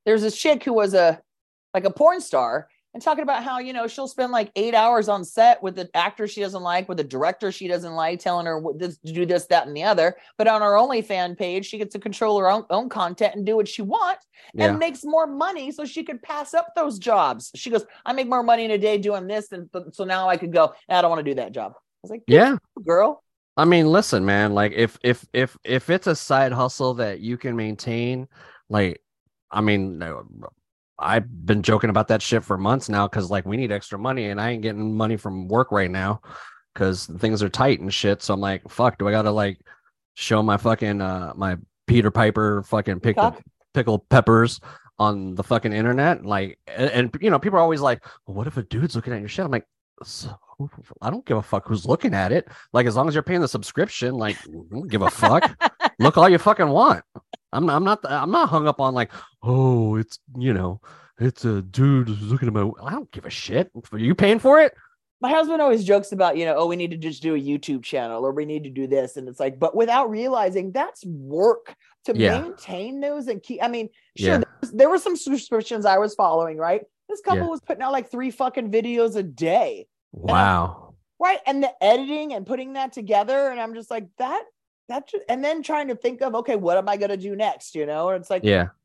there's this chick who was a porn star and talking about how, she'll spend like 8 hours on set with the actor she doesn't like, with the director she doesn't like, telling her to do this, that, and the other. But on her OnlyFans page, she gets to control her own content and do what she wants and makes more money so she could pass up those jobs. She goes, I make more money in a day doing this. And so now I could go, I don't want to do that job. I was like, yeah, girl. I mean, listen, man, like if it's a side hustle that you can maintain, like, I mean, I've been joking about that shit for months now because like we need extra money and I ain't getting money from work right now because things are tight and shit. So I'm like, fuck, do I gotta like show my fucking my Peter Piper fucking pickled peppers on the fucking internet? Like, and people are always like, well, what if a dude's looking at your shit? I'm like, so, I don't give a fuck who's looking at it. Like, as long as you're paying the subscription, like, I don't give a fuck. Look all you fucking want. I'm not hung up on like, oh, it's it's a dude who's looking at my. I don't give a shit. Are you paying for it? My husband always jokes about, oh, we need to just do a YouTube channel or we need to do this. And it's like, but without realizing that's work to maintain those and keep. I mean, sure, there were some subscriptions I was following, right? This couple was putting out like 3 fucking videos a day. Wow. Right. And the editing and putting that together. And I'm just like, that just, and then trying to think of, okay, what am I going to do next? And it's like,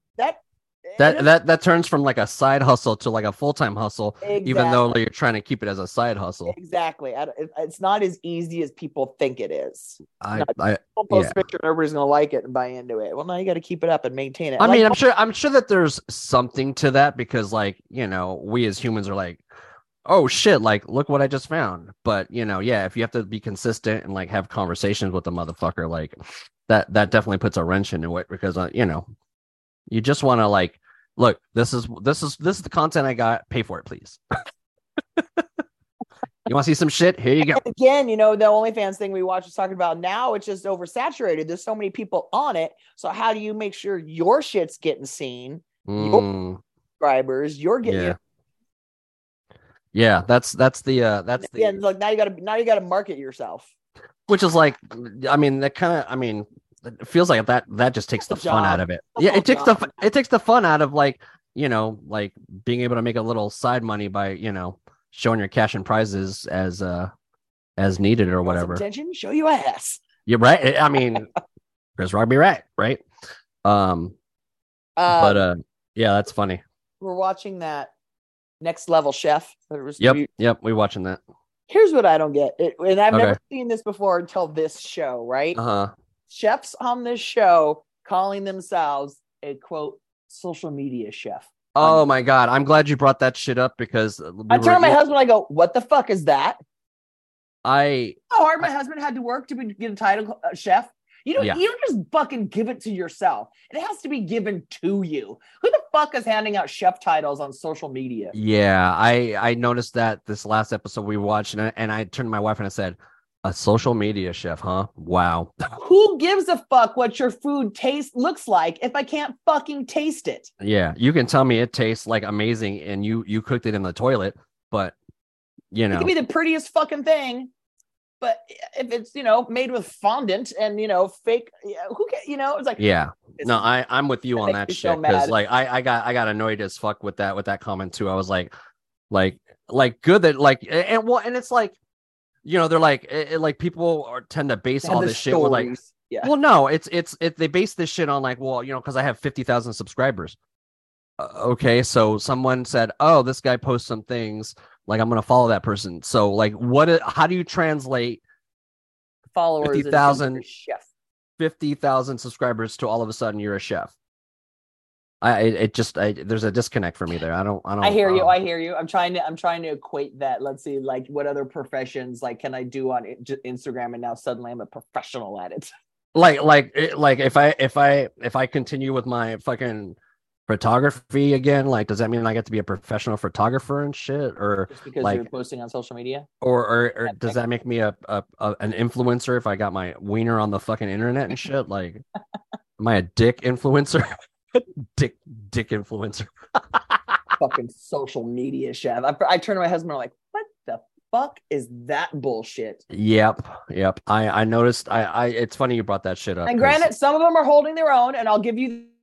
that turns from like a side hustle to like a full-time hustle, even though you're trying to keep it as a side hustle. Exactly. It's not as easy as people think it is. People post a picture and everybody's going to like it and buy into it. Well, now you got to keep it up and maintain it. I mean, I'm sure that there's something to that because like, we as humans are like, oh shit, like look what I just found. But if you have to be consistent and like have conversations with the motherfucker, like that definitely puts a wrench into it because you just want to like, look, this is the content I got. Pay for it, please. You want to see some shit? Here you go. And again, the OnlyFans thing we watch is talking about now. It's just oversaturated. There's so many people on it. So how do you make sure your shit's getting seen? Your subscribers, you're getting. Yeah, that's the like now you gotta market yourself. Which is like, I mean, that kind of, I mean, it feels like that just takes the fun out of it. It takes the fun out of like, like being able to make a little side money by, showing your cash and prizes as needed or whatever. Attention, show you ass. You're right. I mean, Chris Rock be right? But that's funny. We're watching that Next Level Chef. Yep, we're watching that. Here's what I don't get. And I've never seen this before until this show, right? Chefs on this show calling themselves a quote social media chef. Oh my God. I'm glad you brought that shit up because I turn to my husband, I go, what the fuck is that? How hard my husband had to work to get a title chef. You don't just fucking give it to yourself. It has to be given to you. Who the fuck is handing out chef titles on social media? Yeah, I noticed that this last episode we watched, and I turned to my wife and I said, a social media chef, huh? Wow. Who gives a fuck what your food looks like if I can't fucking taste it? Yeah, you can tell me it tastes like amazing and you cooked it in the toilet, but it can be the prettiest fucking thing. But if it's, made with fondant and, fake, who can, it's like, no, I'm with you on that shit. Because like, I got annoyed as fuck with that comment too. I was like good that like, and it's like, they're like, people tend to base all this shit with like, well, no, it's they base this shit on like, well, cause I have 50,000 subscribers. Okay. So someone said, oh, this guy posts some things. Like, I'm going to follow that person. So, like, how do you translate followers 50,000 subscribers to all of a sudden you're a chef? There's a disconnect for me there. I hear you. I'm trying to equate that. Let's see, like, what other professions, like, can I do on Instagram? And now suddenly I'm a professional at it. Like if I continue with my fucking photography again, like does that mean I get to be a professional photographer and shit, or just because like, you're posting on social media, or does that make me an influencer if I got my wiener on the fucking internet and shit? Like, am I a dick influencer? dick influencer. Fucking social media chef. I turn to my husband, I'm like, what the fuck is that bullshit? Yep. I noticed. I it's funny you brought that shit up. And granted, some of them are holding their own, and I'll give you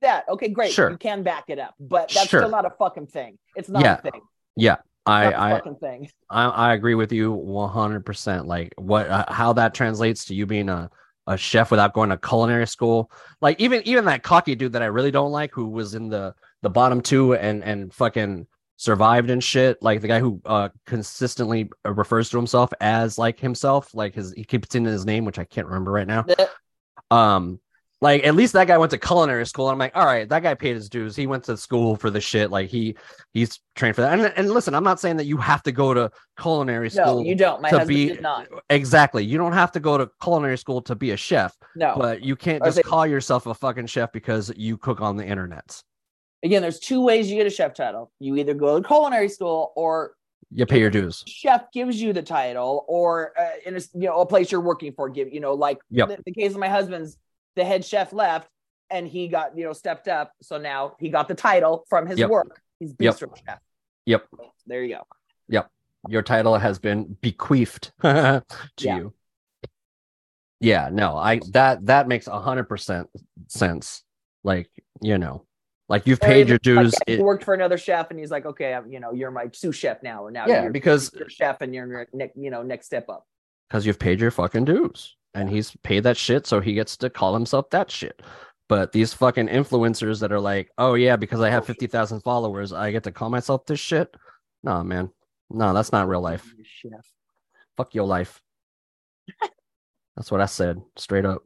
that. Okay, great. Sure. You can back it up, but that's Sure. still not a fucking thing. It's not a thing. Yeah. Not a fucking thing. I agree with you 100%. Like how that translates to you being a chef without going to culinary school. Like even that cocky dude that I really don't like, who was in the bottom two and fucking survived and shit. Like the guy who consistently refers to himself as like himself, like he keeps in his name, which I can't remember right now. Like at least that guy went to culinary school. And I'm like, all right, that guy paid his dues. He went to school for the shit. Like he's trained for that. And listen, I'm not saying that you have to go to culinary school. No, you don't. My husband did not. Exactly. You don't have to go to culinary school to be a chef. No. But you can't just call yourself a fucking chef because you cook on the internet. Again, there's two ways you get a chef title. You either go to culinary school or you pay your dues. Chef gives you the title, or in a place you're working for give the case of my husband's. The head chef left and he got, stepped up. So now he got the title from his work. He's bistro chef. Yep. There you go. Yep. Your title has been bequeathed to you. Yeah, no, that makes 100% sense. Like, like you've paid your dues. He worked for another chef and he's like, okay, you're my sous chef now. Or now you're because chef and you're next step up. Because you've paid your fucking dues. And he's paid that shit, so he gets to call himself that shit. But these fucking influencers that are like, oh yeah, because I have 50,000 followers, I get to call myself this shit. No, man. No, that's not real life. Fuck your life. That's what I said, straight up.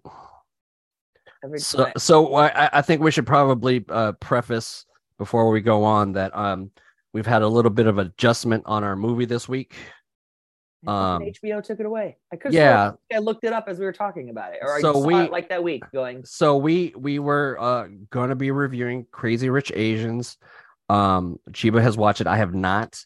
So I think we should probably preface before we go on that we've had a little bit of adjustment on our movie this week. HBO took it away. I looked it up as we were talking about it, or I saw it like that week going. So we were going to be reviewing Crazy Rich Asians. Chiba has watched it. I have not.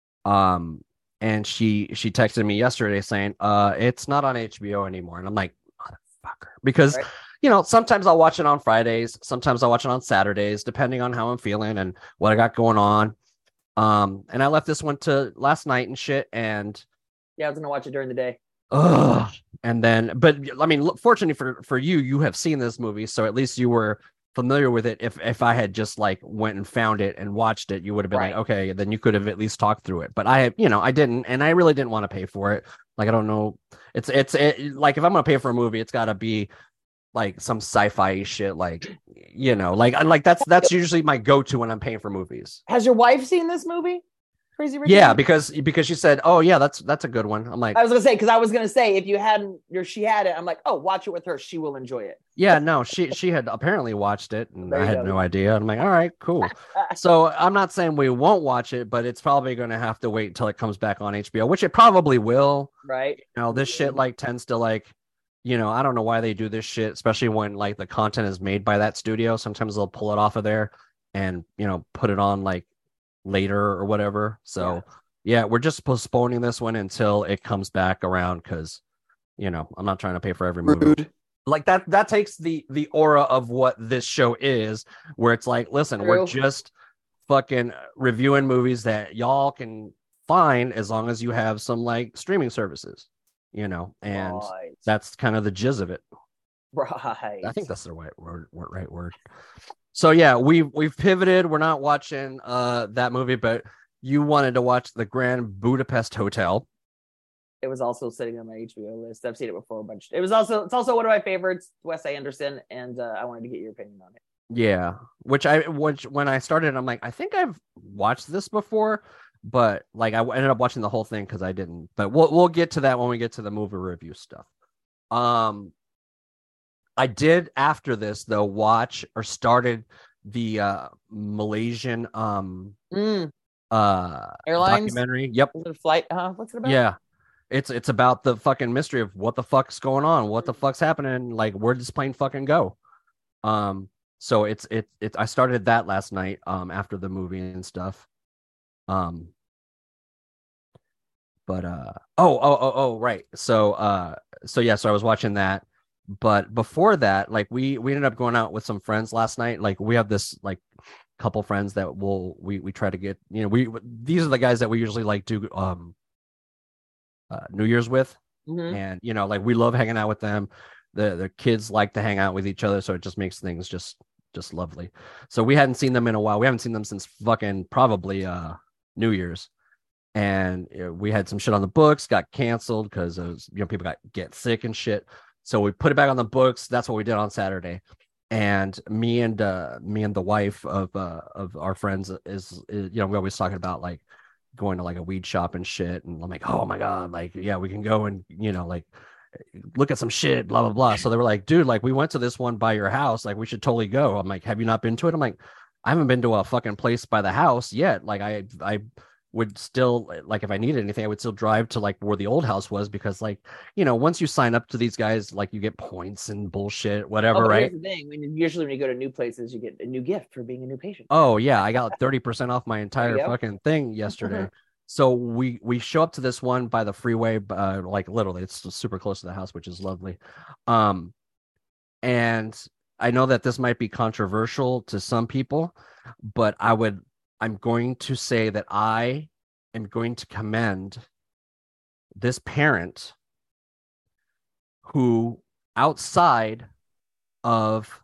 And she texted me yesterday saying, it's not on HBO anymore. And I'm like, motherfucker, because sometimes I'll watch it on Fridays, sometimes I'll watch it on Saturdays, depending on how I'm feeling and what I got going on. And I left this one to last night and shit, and I was gonna watch it during the day. And then, but I mean, fortunately for you, you have seen this movie, so at least you were familiar with it. If I had just like went and found it and watched it, you would have been like, okay, then you could have at least talked through it. But I didn't, and I really didn't want to pay for it. Like, I don't know, it's like if I'm gonna pay for a movie, it's got to be like some sci-fi shit, like that's usually my go-to when I'm paying for movies. Has your wife seen this movie? Crazy Rich? Yeah, because she said, "Oh yeah, that's a good one." I'm like, I was gonna say if you hadn't or she had it, I'm like, oh, watch it with her. She will enjoy it. Yeah, no, she had apparently watched it, and I had no idea. I'm like, all right, cool. So I'm not saying we won't watch it, but it's probably going to have to wait until it comes back on HBO, which it probably will. Right. This shit like tends to like, I don't know why they do this shit, especially when like the content is made by that studio. Sometimes they'll pull it off of there and put it on like later or whatever. So yeah, we're just postponing this one until it comes back around, because I'm not trying to pay for every movie. Rude. Like that takes the aura of what this show is, where it's like, listen, we're just fucking reviewing movies that y'all can find as long as you have some like streaming services, and that's kind of the jizz of it. Right. I think that's the right word. So yeah, we've pivoted. We're not watching that movie, but you wanted to watch The Grand Budapest Hotel. It was also sitting on my HBO list. I've seen it before a bunch. It's also one of my favorites, Wes Anderson, and I wanted to get your opinion on it. Yeah, which when I started, I'm like, I think I've watched this before, but like I ended up watching the whole thing because I didn't. But we'll get to that when we get to the movie review stuff. I did after this though watch or started the Malaysian airlines documentary. Yep. Flight. What's it about? Yeah. It's about the fucking mystery of what the fuck's going on, what the fuck's happening, like where did this plane fucking go? So it's I started that last night after the movie and stuff. But right. So I was watching that. But before that, like we ended up going out with some friends last night. Like we have this like couple friends that we try to get, these are the guys that we usually like do New Year's with. Mm-hmm. And like we love hanging out with them. The kids like to hang out with each other, so it just makes things just just lovely. So we hadn't seen them in a while. We haven't seen them since fucking probably New Year's. And we had some shit on the books, got canceled because people get sick and shit. So we put it back on the books. That's what we did on Saturday. And me and the wife of our friends is we're always talking about like going to like a weed shop and shit. And I'm like, oh my God, like, yeah, we can go and, like look at some shit, blah, blah, blah. So they were like, dude, like we went to this one by your house. Like we should totally go. I'm like, have you not been to it? I'm like, I haven't been to a fucking place by the house yet. Like I would still, like, if I needed anything, I would still drive to like where the old house was, because like, once you sign up to these guys, like you get points and bullshit, whatever, right? Here's the thing. Usually when you go to new places, you get a new gift for being a new patient. Oh yeah, I got 30% off my entire fucking thing yesterday. So we show up to this one by the freeway, like literally, it's super close to the house, which is lovely. And I know that this might be controversial to some people, but I'm going to say that I am going to commend this parent who, outside of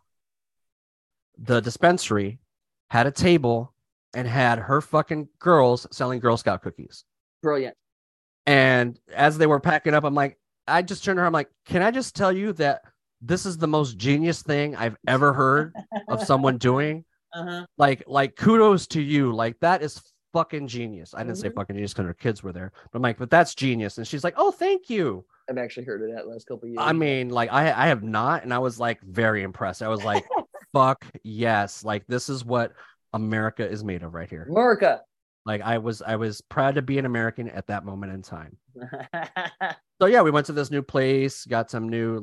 the dispensary, had a table and had her fucking girls selling Girl Scout cookies. Brilliant. And as they were packing up, I just turned to her. I'm like, can I just tell you that this is the most genius thing I've ever heard of someone doing? Like kudos to you. Like that is fucking genius. I didn't say fucking genius because her kids were there, but I'm like, but that's genius. And she's like, oh, thank you. I've actually heard of that last couple of years. I mean, like I have not, and I was like very impressed. I was like, fuck yes, like this is what America is made of right here. America. Like I was proud to be an American at that moment in time. So yeah, we went to this new place, got some new,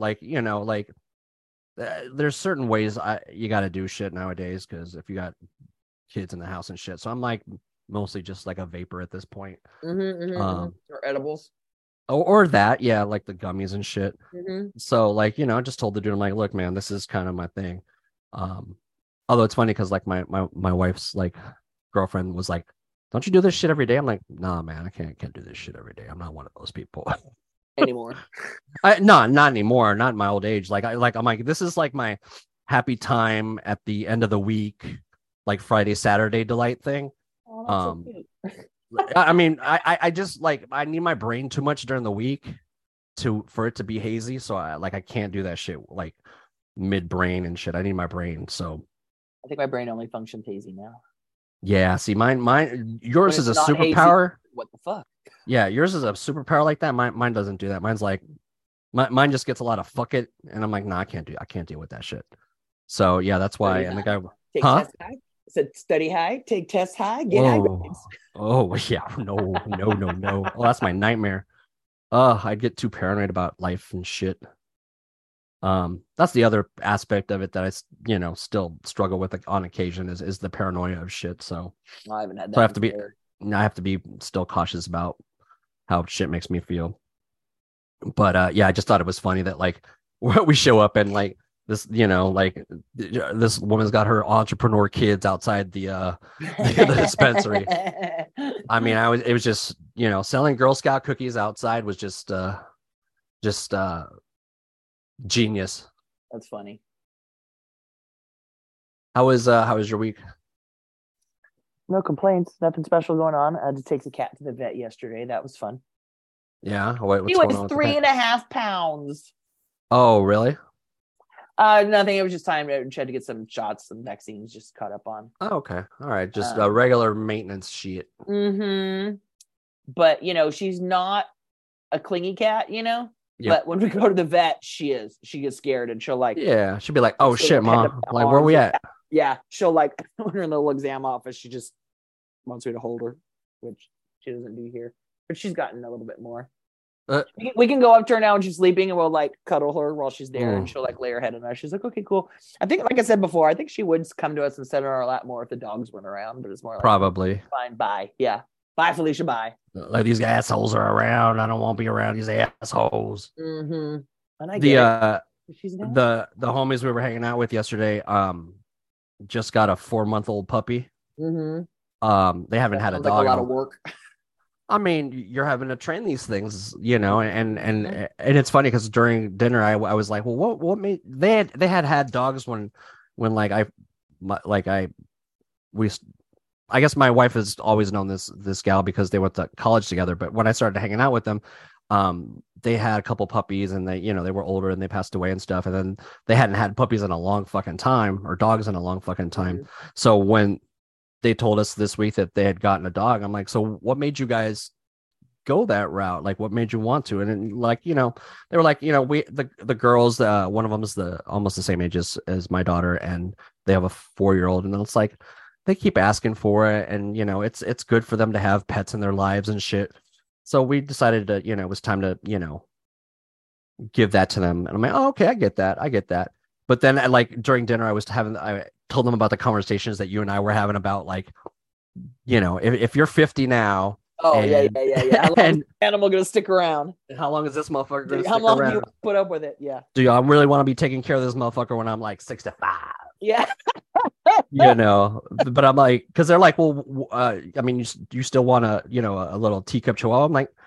there's certain ways you got to do shit nowadays, because if you got kids in the house and shit. So I'm like mostly just like a vapor at this point. Or edibles. Or that, yeah, like the gummies and shit. So like, I just told the dude, I'm like, look, man, this is kind of my thing. Although it's funny because like my wife's like girlfriend was like, don't you do this shit every day? I'm like, nah, man, I can't do this shit every day. I'm not one of those people anymore. Not anymore. Not in my old age. I'm like, this is like my happy time at the end of the week, like Friday, Saturday delight thing. Oh, that's so cute. I mean, I just like, I need my brain too much during the week for it to be hazy. So I can't do that shit like mid brain and shit. I need my brain. So I think my brain only functions hazy now. Yeah, see, yours is a superpower. Hazy, what the fuck? Yeah, yours is a superpower like that. Mine doesn't do that. Mine's like, mine just gets a lot of fuck it, and I'm like, nah, I can't deal with that shit. So yeah, that's why. And the guy, take test high. I said study high, take test high, get high grades. Oh yeah, no. Oh, that's my nightmare. I'd get too paranoid about life and shit. That's the other aspect of it that I still struggle with, like, on occasion is the paranoia of shit. So I haven't had that. So I have to be still cautious about how shit makes me feel. But yeah, I just thought it was funny that like we show up and like this, this woman's got her entrepreneur kids outside the dispensary. I mean, it was just, selling Girl Scout cookies outside was just genius. That's funny. How was your week? No complaints. Nothing special going on. I had to take the cat to the vet yesterday. That was fun. Yeah. What's he going was on 3.5 pounds. Oh, really? Nothing. It was just time. I tried to get some shots, some vaccines, just caught up on. Oh, okay. All right. Just a regular maintenance shit. But she's not a clingy cat. Yep. But when we go to the vet, she gets scared and she'll like. Yeah, she'll be like, "Oh shit, mom! Like, where we at?" Yeah, she'll like when we're in the little exam office, she just wants me to hold her, which she doesn't do here. But she's gotten a little bit more. We can go up to her now and she's sleeping, and we'll like cuddle her while she's there, and she'll like lay her head on us. She's like, "Okay, cool." I think, like I said before, I think she would come to us and sit on our lap more if the dogs weren't around. But it's more like, probably fine, bye, yeah, bye, Felicia, bye. Like, these assholes are around. I don't want to be around these assholes. And I get the homies we were hanging out with yesterday just got a 4-month-old puppy. They haven't had a dog. A lot of work. I mean, you're having to train these things, and it's funny because during dinner I was like, well, what made they had dogs when like we I guess my wife has always known this gal because they went to college together. But when I started hanging out with them, they had a couple puppies, and they were older and they passed away and stuff. And then they hadn't had puppies in a long fucking time, or dogs in a long fucking time. Mm-hmm. So when they told us this week that they had gotten a dog, I'm like, so what made you guys go that route? Like, what made you want to? And then, like, they were like, the girls, one of them is almost the same age as my daughter, and they have a 4-year-old, and then it's like they keep asking for it, and it's good for them to have pets in their lives and shit. So we decided to, it was time to, give that to them. And I'm like, oh, okay, I get that. But then, like, during dinner, I told them about the conversations that you and I were having about, like, if you're 50 now. Oh, yeah. How long is the animal gonna stick around? How long is this motherfucker gonna stick How long around? do you put up with it? Yeah. Do y'all really want to be taking care of this motherfucker when I'm like 65? Yeah. But I'm like, because they're like, well, I mean, you still want a little teacup chihuahua? I'm like,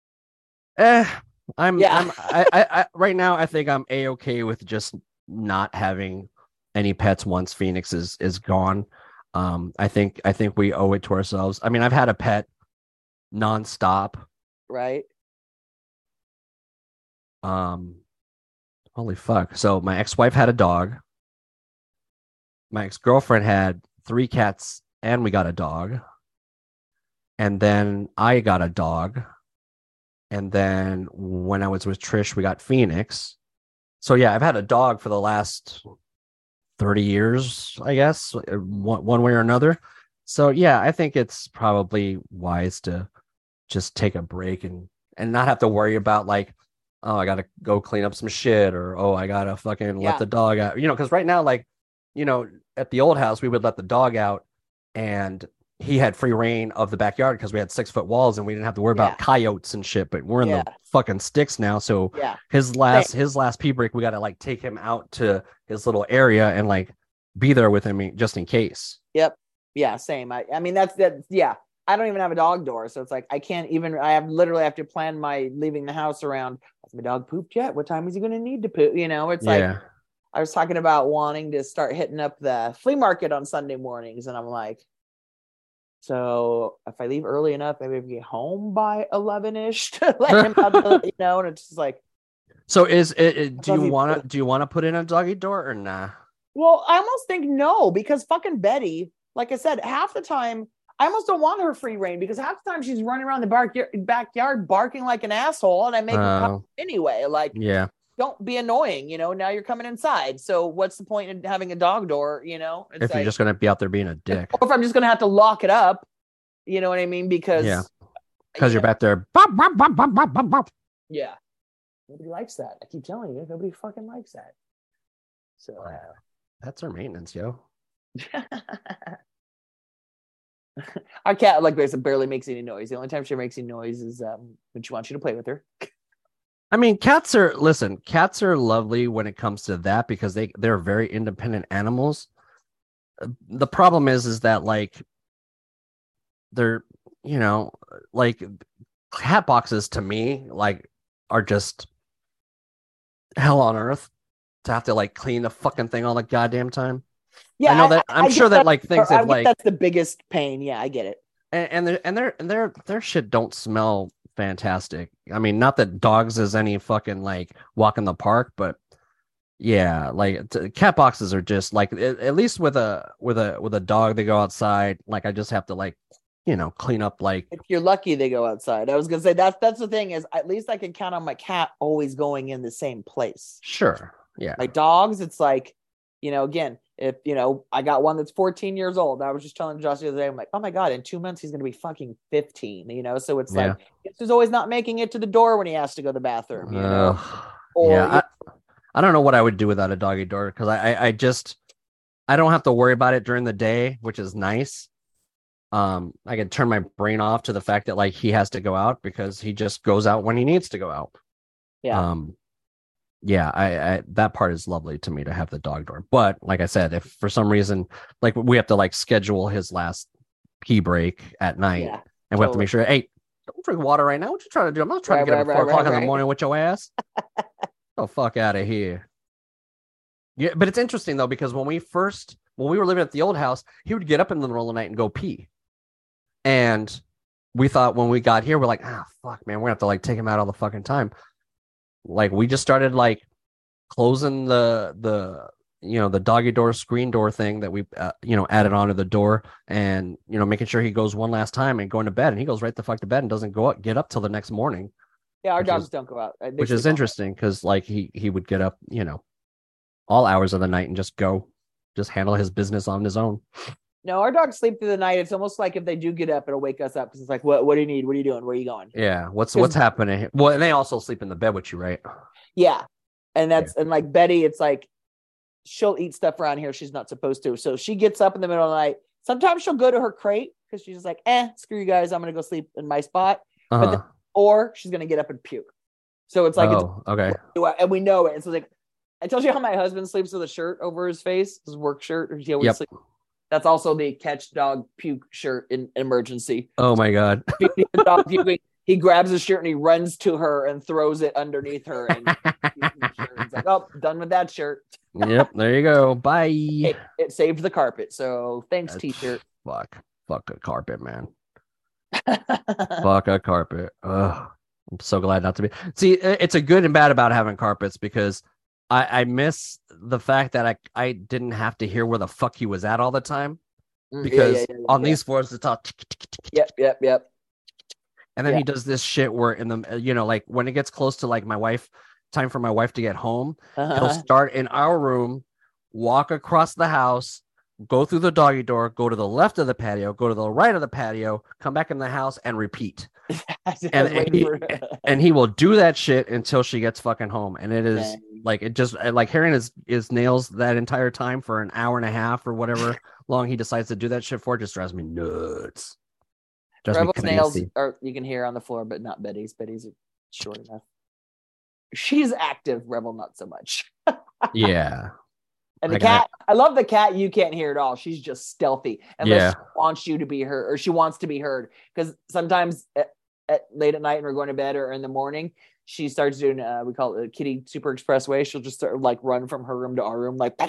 I right now I think I'm a-okay with just not having any pets once Phoenix is gone. I think we owe it to ourselves. I mean, I've had a pet nonstop. Right. Holy fuck. So my ex-wife had a dog. My ex-girlfriend had 3 cats, and we got a dog. And then I got a dog. And then when I was with Trish, we got Phoenix. So yeah, I've had a dog for the last 30 years, I guess, one way or another. So yeah, I think it's probably wise to just take a break and not have to worry about, like, oh, I gotta go clean up some shit, or oh, I gotta fucking let the dog out. Because right now, like, at the old house, we would let the dog out, and he had free reign of the backyard because we had 6-foot walls, and we didn't have to worry about coyotes and shit. But we're in the fucking sticks now, so his last pee break, we gotta, like, take him out to his little area and, like, be there with him just in case. Yep. Yeah. Same. I mean, that's. Yeah. I don't even have a dog door, so it's like I can't even. I have to plan my leaving the house around. Has my dog pooped yet? What time is he going to need to poop? It's like I was talking about wanting to start hitting up the flea market on Sunday mornings, and I'm like, so if I leave early enough, maybe I can get home by 11ish to let him out. And it's just like. So do you want to put in a doggy door or nah? Well, I almost think no, because fucking Betty, like I said, half the time. I almost don't want her free reign, because half the time she's running around the backyard barking like an asshole, and I make her come anyway. Like, don't be annoying. Now you're coming inside. So what's the point in having a dog door? It's if you're just gonna be out there being a dick, or if I'm just gonna have to lock it up. You know what I mean? Because you're back there. Yeah, nobody likes that. I keep telling you, nobody fucking likes that. So that's our maintenance, yo. Our cat, like I said, barely makes any noise. The only time she makes any noise is when she wants you to play with her. I mean, cats are lovely when it comes to that, because they're very independent animals. The problem is that, like, they're, like, cat boxes to me, like, are just hell on earth to have to, like, clean the fucking thing all the goddamn time. Yeah, I know that. I'm sure that, like, things have, like, that's the biggest pain. Yeah, I get it. And their shit don't smell fantastic. I mean, not that dogs is any fucking, like, walk in the park, but yeah, like, cat boxes are just like, at least with a dog, they go outside. Like, I just have to, like, clean up. Like, if you're lucky, they go outside. I was gonna say that's the thing, is at least I can count on my cat always going in the same place. Sure. Yeah. My dogs, it's like, again, if, I got one that's 14 years old. I was just telling Josh the other day, I'm like, oh my God, in 2 months, he's going to be fucking 15, so it's like, he's always not making it to the door when he has to go to the bathroom, Or, I don't know what I would do without a doggy door, because I don't have to worry about it during the day, which is nice. I can turn my brain off to the fact that, like, he has to go out because he just goes out when he needs to go out. Yeah. I that part is lovely to me, to have the dog door. But like I said, if for some reason, like, we have to, like, schedule his last pee break at night, and we have to make sure, hey, don't drink water right now. What you trying to do? I'm not trying to get up at 4 o'clock in the morning with your ass. Oh, fuck out of here. Yeah, but it's interesting though, because when we first when we were living at the old house, he would get up in the middle of the night and go pee. And we thought when we got here, we're like, fuck, man, we're gonna have to like take him out all the fucking time. Like we just started like closing the the doggy door screen door thing that we added onto the door, and making sure he goes one last time and going to bed, and he goes right the fuck to bed and doesn't get up till the next morning. Yeah, our dogs don't go out. Which is interesting because like he would get up, all hours of the night and just handle his business on his own. No, our dogs sleep through the night. It's almost like if they do get up, it'll wake us up because it's like, what do you need? What are you doing? Where are you going? Yeah, what's happening? Well, and they also sleep in the bed with you, right? Yeah, and and like Betty, it's like she'll eat stuff around here she's not supposed to. So she gets up in the middle of the night. Sometimes she'll go to her crate because she's just like, screw you guys, I'm gonna go sleep in my spot. Or she's gonna get up and puke. So it's like, okay, and we know it. And so like, I told you how my husband sleeps with a shirt over his face, his work shirt. He always sleeps. That's also the catch dog puke shirt in emergency. Oh my God. The dog puking, he grabs his shirt and he runs to her and throws it underneath her. And it's like, oh, done with that shirt. Yep, there you go. Bye. It saved the carpet. So thanks, T-shirt. Fuck a carpet, man. Fuck a carpet. Ugh. I'm so glad not to be. See, it's a good and bad about having carpets because I miss the fact that I didn't have to hear where the fuck he was at all the time, because on these floors it's all yep. And then he does this shit where in the like when it gets close to like time for my wife to get home, he'll start in our room, walk across the house, go through the doggy door, go to the left of the patio, go to the right of the patio, come back in the house and repeat. and he will do that shit until she gets fucking home. And it is like, it just like hearing his nails that entire time for an hour and a half or whatever long he decides to do that shit for, just drives me nuts. Rebel's nails are, you can hear on the floor, but not Betty's. Betty's short enough. She's active, Rebel not so much. Yeah. And the cat, I love the cat. You can't hear it all. She's just stealthy. Unless she wants you to be heard, or she wants to be heard. Because sometimes late at night when we're going to bed or in the morning, she starts doing, we call it a kitty super expressway. She'll just start like run from her room to our room, like,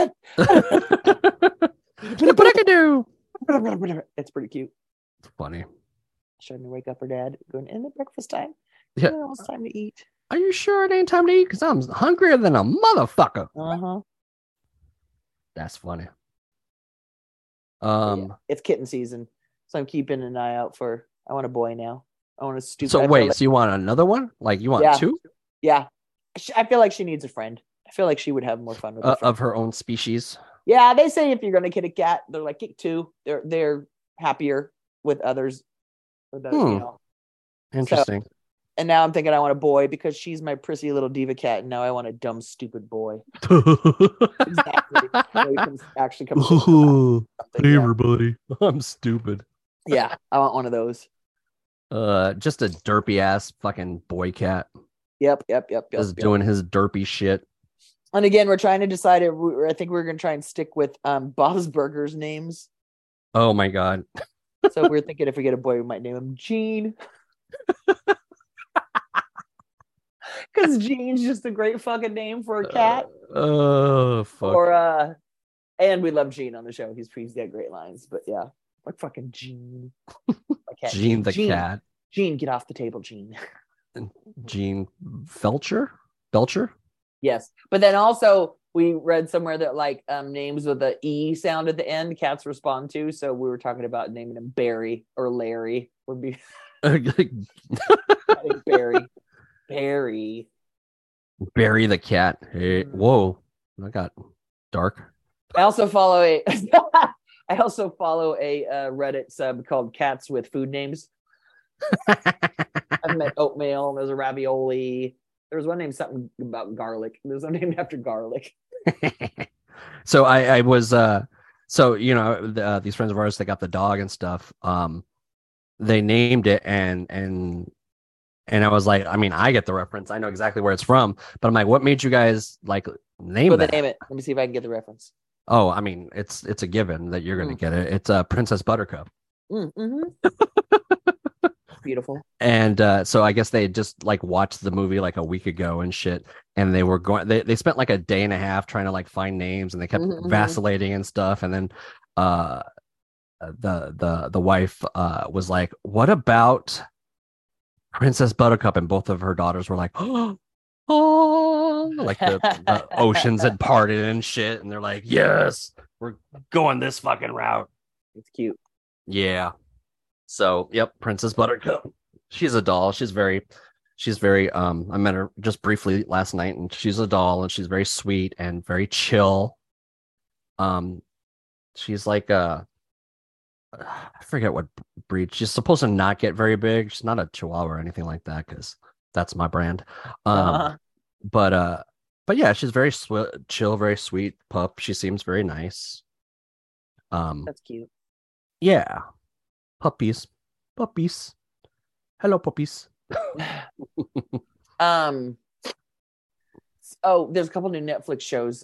it's pretty cute. It's funny. Trying to wake up her dad, going, in the breakfast time. Yeah. It's time to eat. Are you sure it ain't time to eat? Because I'm hungrier than a motherfucker. That's funny. It's kitten season, so I'm keeping an eye out for. I want a boy now. I want a stupid. So wait, so you want another one? Like you want two? Yeah, I feel like she needs a friend. I feel like she would have more fun with of her own species. Yeah, they say if you're gonna get a cat, they're like get two. They're happier with others. Interesting. So, and now I'm thinking I want a boy because she's my prissy little diva cat, and now I want a dumb, stupid boy. Exactly. So actually come. Hey, everybody, I'm stupid. Yeah, I want one of those. Just a derpy ass fucking boy cat. Yep. Just doing his derpy shit. And again, we're trying to decide. I think we're going to try and stick with Bob's Burgers names. Oh my God. So we're thinking if we get a boy, we might name him Gene. Because Gene's just a great fucking name for a cat. Oh, fuck. And we love Gene on the show. He's got great lines. But yeah, like fucking Gene. Gene the cat. Gene, get off the table, Gene. Gene Belcher? Yes. But then also we read somewhere that like names with the E sound at the end, cats respond to. So we were talking about naming him Barry or Larry would be I think Barry the cat. Hey, whoa, that got dark. I also follow a Reddit sub called Cats with Food Names. I've met oatmeal. There's a ravioli. There's one named something about garlic. There's one named after garlic. So I was so these friends of ours, they got the dog and stuff. They named it and I was like, I mean, I get the reference. I know exactly where it's from, but I'm like, what made you guys like name that? Name it. Let me see if I can get the reference. Oh, I mean, it's a given that you're going to get it. It's Princess Buttercup. Mm-hmm. Beautiful. And so I guess they just like watched the movie like a week ago and shit. and they were going. They spent like a day and a half trying to like find names, and they kept Mm-hmm. vacillating and stuff. And then uh, the wife was like, "What about Princess Buttercup?" And both of her daughters were like, "Oh, like the oceans had parted and shit." And they're like, "Yes, we're going this fucking route." It's cute. Yeah. So, yep, Princess Buttercup. She's a doll. She's very I met her just briefly last night, and she's a doll, and she's very sweet and very chill. Um she's like I forget what breed. She's supposed to not get very big. She's not a Chihuahua or anything like that because that's my brand. Um Uh-huh. but but yeah, she's very chill, very sweet pup. She seems very nice. Um That's cute. yeah, puppies. Puppies. Hello puppies. um oh, there's a couple new Netflix shows.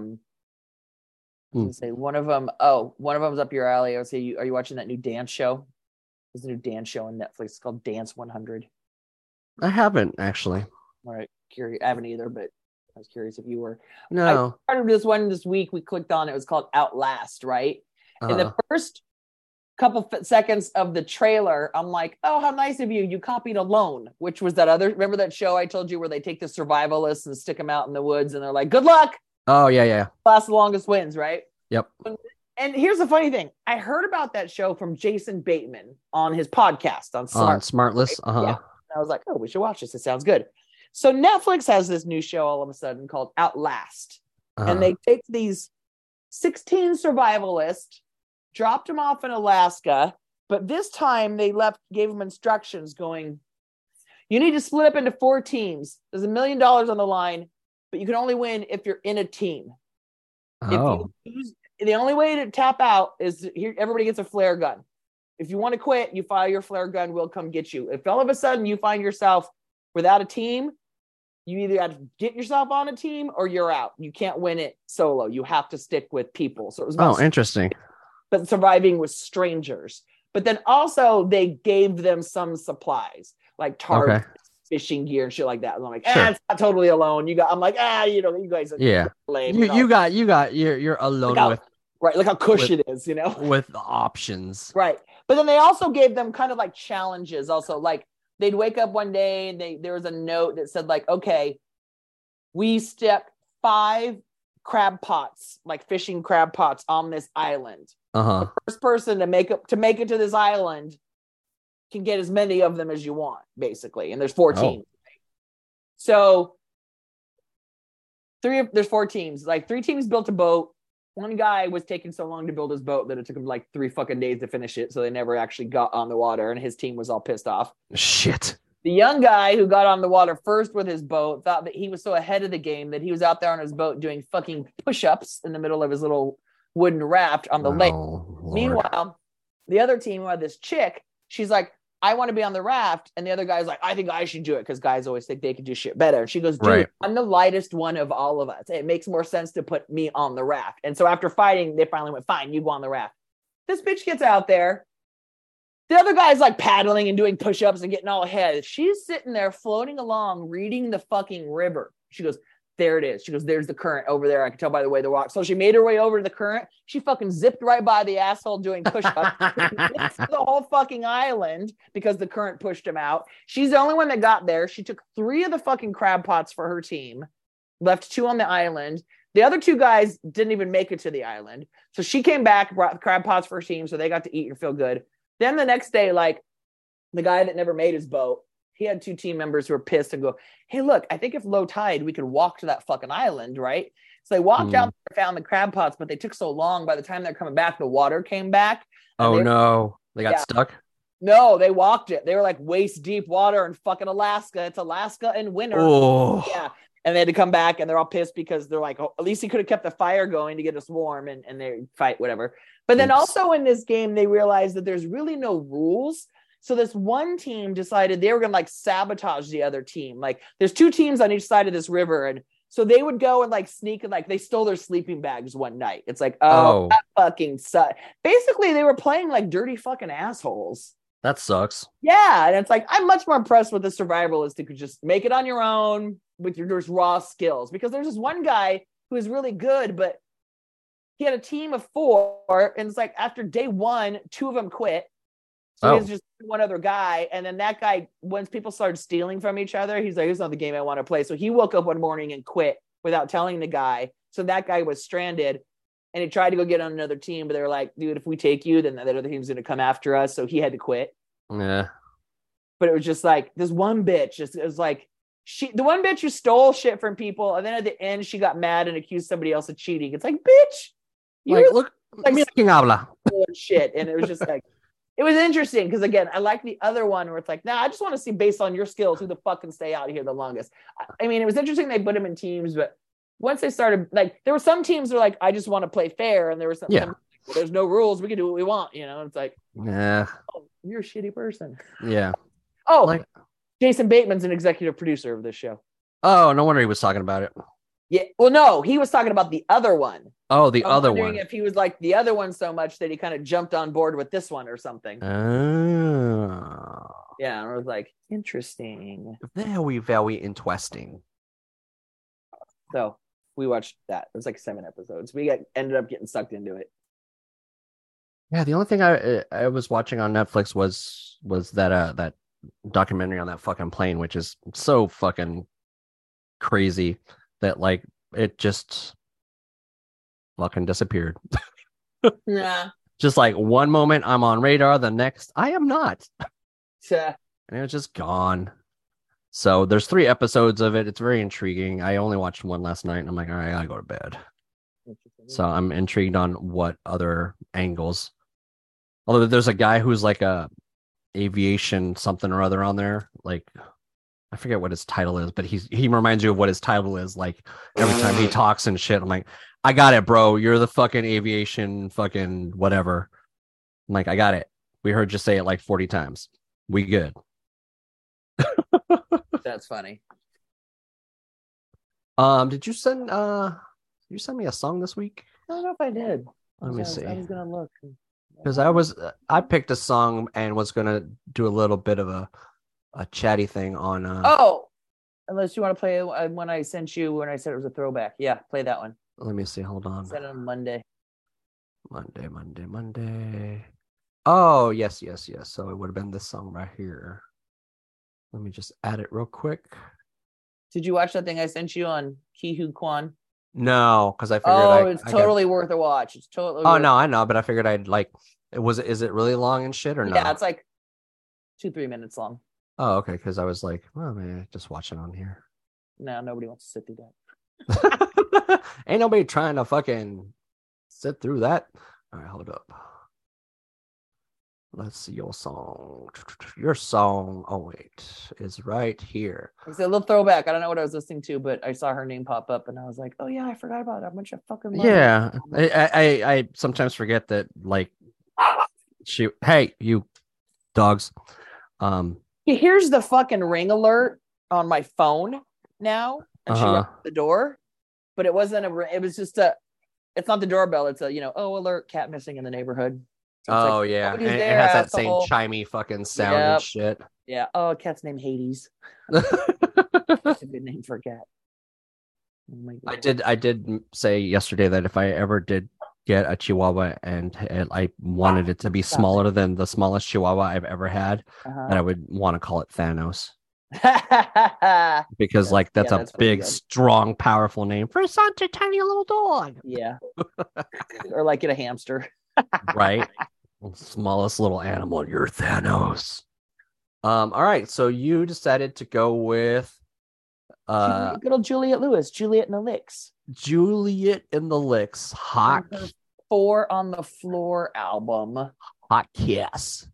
I was Hmm. gonna say one of them's up your alley. I would say, are you watching that new dance show? There's a new dance show on Netflix. It's called Dance 100. I haven't actually. All right, curious. I haven't either, but I was curious if you were. I No. started this one this week. We clicked on it. It was called Outlast, right? In the Uh, first couple seconds of the trailer, I'm like, oh, how nice of you. You copied Alone, which was that other, remember that show I told you where they take the survivalists and stick them out in the woods and they're like, good luck, oh yeah, yeah. last the longest wins, right? Yep. And here's the funny thing. I heard about that show from Jason Bateman on his podcast on On Smart. Right? Smartless. Yeah. Uh-huh. And I was like, oh, we should watch this. It sounds good. So Netflix has this new show all of a sudden called Outlast. And Uh-huh. they take these 16 survivalists, dropped them off in Alaska, but this time they gave them instructions going, you need to split up into 4 teams. There's $1 million on the line, but you can only win if you're in a team. If you Oh. lose, the only way to tap out is here. Everybody gets a flare gun. If you want to quit, you fire your flare gun. We'll come get you. If all of a sudden you find yourself without a team, you either have to get yourself on a team or you're out. You can't win it solo. You have to stick with people. So it was Oh, about, interesting. but surviving with strangers. But then also they gave them some supplies like tarps, Okay. fishing gear, and shit like that. And I'm like, Sure. it's not totally alone. I'm like, you guys are Yeah. lame. You're Look alone how right, look how cush with it is. with options. Right. But then they also gave them kind of like challenges. Also, like they'd wake up one day and there was a note that said, like, okay, we stuck 5 crab pots, like fishing crab pots, on this island. Uh-huh. First person to make it to this island can get as many of them as you want, basically. And there's 4 Oh. teams. So there's 4 teams. Like 3 teams built a boat. One guy was taking so long to build his boat that it took him like 3 fucking days to finish it. So they never actually got on the water, and his team was all pissed off. Shit. The young guy who got on the water first with his boat thought that he was so ahead of the game that he was out there on his boat doing fucking push-ups in the middle of his little wooden raft on the lake. Oh, Lord. Meanwhile, the other team who had this chick, she's like, I want to be on the raft. And the other guy's like, I think I should do it because guys always think they can do shit better. And she goes, dude, Right. I'm the lightest one of all of us. It makes more sense to put me on the raft. And so after fighting, they finally went, fine, you go on the raft. This bitch gets out there. The other guy's like paddling and doing push-ups and getting all ahead. She's sitting there floating along, reading the fucking river. She goes, there it is. She goes, there's the current over there. I can tell by the way the rock. So she made her way over to the current. She fucking zipped right by the asshole doing push-ups. The whole fucking island because the current pushed him out. She's the only one that got there. She took 3 of the fucking crab pots for her team, left 2 on the island. The other 2 guys didn't even make it to the island. So she came back, brought crab pots for her team, so they got to eat and feel good. Then the next day, like the guy that never made his boat, he had 2 team members who were pissed and go, hey, look, I think if low tide, we could walk to that fucking island, right? So they walked out there, found the crab pots, but they took so long. By the time they're coming back, the water came back. Oh no. They got Yeah. stuck? No, they walked it. They were like waist deep water in fucking Alaska. It's Alaska in winter. Oh. Yeah. And they had to come back and they're all pissed because they're like, oh, at least he could have kept the fire going to get us warm and they fight, whatever. But then Oops. also in this game, they realized that there's really no rules. So this one team decided they were going to like sabotage the other team. Like there's 2 teams on each side of this river. And so they would go and like sneak and like they stole their sleeping bags one night. It's like, oh, that fucking sucks. Basically, they were playing like dirty fucking assholes. That sucks. Yeah, and it's like I'm much more impressed with the survivalist who could just make it on your own with your just raw skills. Because there's this one guy who is really good, but he had a team of 4, and it's like after day 1, 2 of them quit. So he has just one other guy, and then that guy, once people started stealing from each other, he's like, "This is not the game I want to play." So he woke up one morning and quit without telling the guy. So that guy was stranded, and he tried to go get on another team, but they were like, "Dude, if we take you, then the other team's going to come after us." So he had to quit. Yeah. But it was just like this one bitch. It was like the one bitch who stole shit from people, and then at the end she got mad and accused somebody else of cheating. It's like, bitch, you like look, like habla shit, and it was just like. It was interesting because, again, I like the other one where it's like, I just want to see based on your skills who the fuck can stay out here the longest. I mean, it was interesting they put them in teams, but once they started, like, there were some teams that were like, I just want to play fair, and there were some, well, there's no rules, we can do what we want, It's like, oh, you're a shitty person. Yeah. Oh, like Jason Bateman's an executive producer of this show. Oh, no wonder he was talking about it. Yeah. Well, no, he was talking about the other one. Oh, the other one. If he was like the other one so much that he kind of jumped on board with this one or something. Oh. Yeah, and I was like, interesting. Very, very interesting. So we watched that. It was like 7 episodes. We ended up getting sucked into it. Yeah, the only thing I was watching on Netflix was that documentary on that fucking plane, which is so fucking crazy that like it just fucking disappeared. Yeah. Just like one moment I'm on radar, the next I am not. Yeah. And it was just gone. So there's 3 episodes of it. It's very intriguing. I only watched one last night and I'm like, all right, I gotta go to bed. So I'm intrigued on what other angles. Although there's a guy who's like a aviation something or other on there. Like I forget what his title is, but he reminds you of what his title is. Like every time he talks and shit, I'm like, I got it, bro. You're the fucking aviation fucking whatever. I'm like, I got it. We heard you say it like 40 times. We good. That's funny. Did you send me a song this week? I don't know if I did. Let me see. I was gonna look. Because I picked a song and was gonna do a little bit of a chatty thing on unless you want to play when I sent you when I said it was a throwback. Yeah, play that one. Let me see. Hold on. Send it on Monday. Monday. Oh, yes. So it would have been this song right here. Let me just add it real quick. Did you watch that thing I sent you on Kihu Kwan? No, because I figured it's totally worth a watch. It's totally. Oh no, I know, but I figured I'd like. Is it really long and shit or not? Yeah, it's like 2-3 minutes long. Oh, okay. Because I was like, well, man, just watch it on here. No, nobody wants to sit through that. Ain't nobody trying to fucking sit through that. All right, hold up. Let's see your song. Your song, oh wait, is right here. It's a little throwback. I don't know what I was listening to, but I saw her name pop up, and I was like, "Oh yeah, I forgot about it. How much I fucking love it." I sometimes forget that. Like, hey, you dogs. Here's the fucking ring alert on my phone now, and she went to the door, but it wasn't a. It was just a. It's not the doorbell. It's a alert, cat missing in the neighborhood. So like, yeah, and it has that same chimey fucking sound and shit. Yeah. Oh, a cat's named Hades. That's a good name for a cat. Oh my God. I did say yesterday that if I ever did get a Chihuahua and I wanted it to be smaller than the smallest Chihuahua I've ever had, and I would want to call it Thanos. Because that's a big, strong, powerful name for such a tiny little dog. Yeah. Or like get a hamster. Right. Smallest little animal. You're Thanos. All right. So you decided to go with good old Juliette Lewis, Juliette in the Licks. Juliette in the Licks. Hot 4 on the Floor album. Hot Kiss.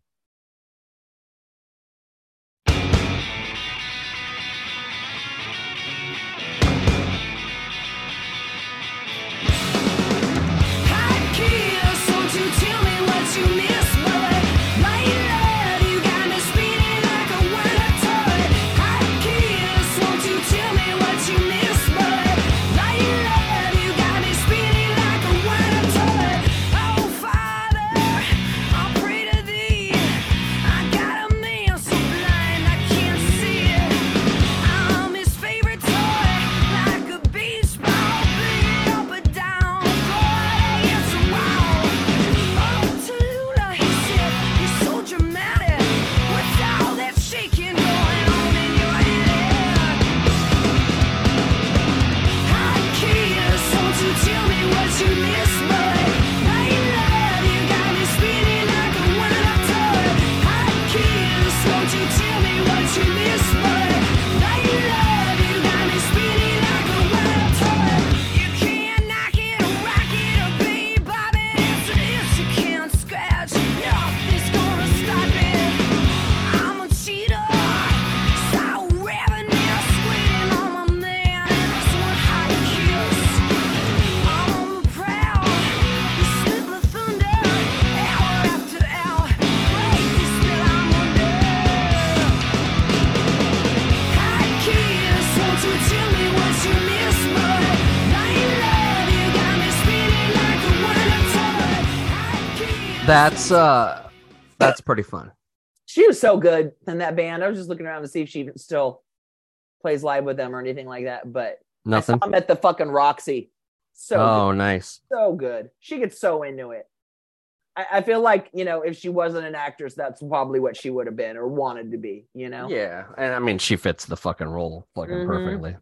That's pretty fun. She was so good in that band. I was just looking around to see if she even still plays live with them or anything like that. But nothing. I saw them at the fucking Roxy. So good. Nice. So good. She gets so into it. I feel like, you know, if she wasn't an actress, that's probably what she would have been or wanted to be, you know? Yeah. And I mean, she fits the fucking role fucking perfectly.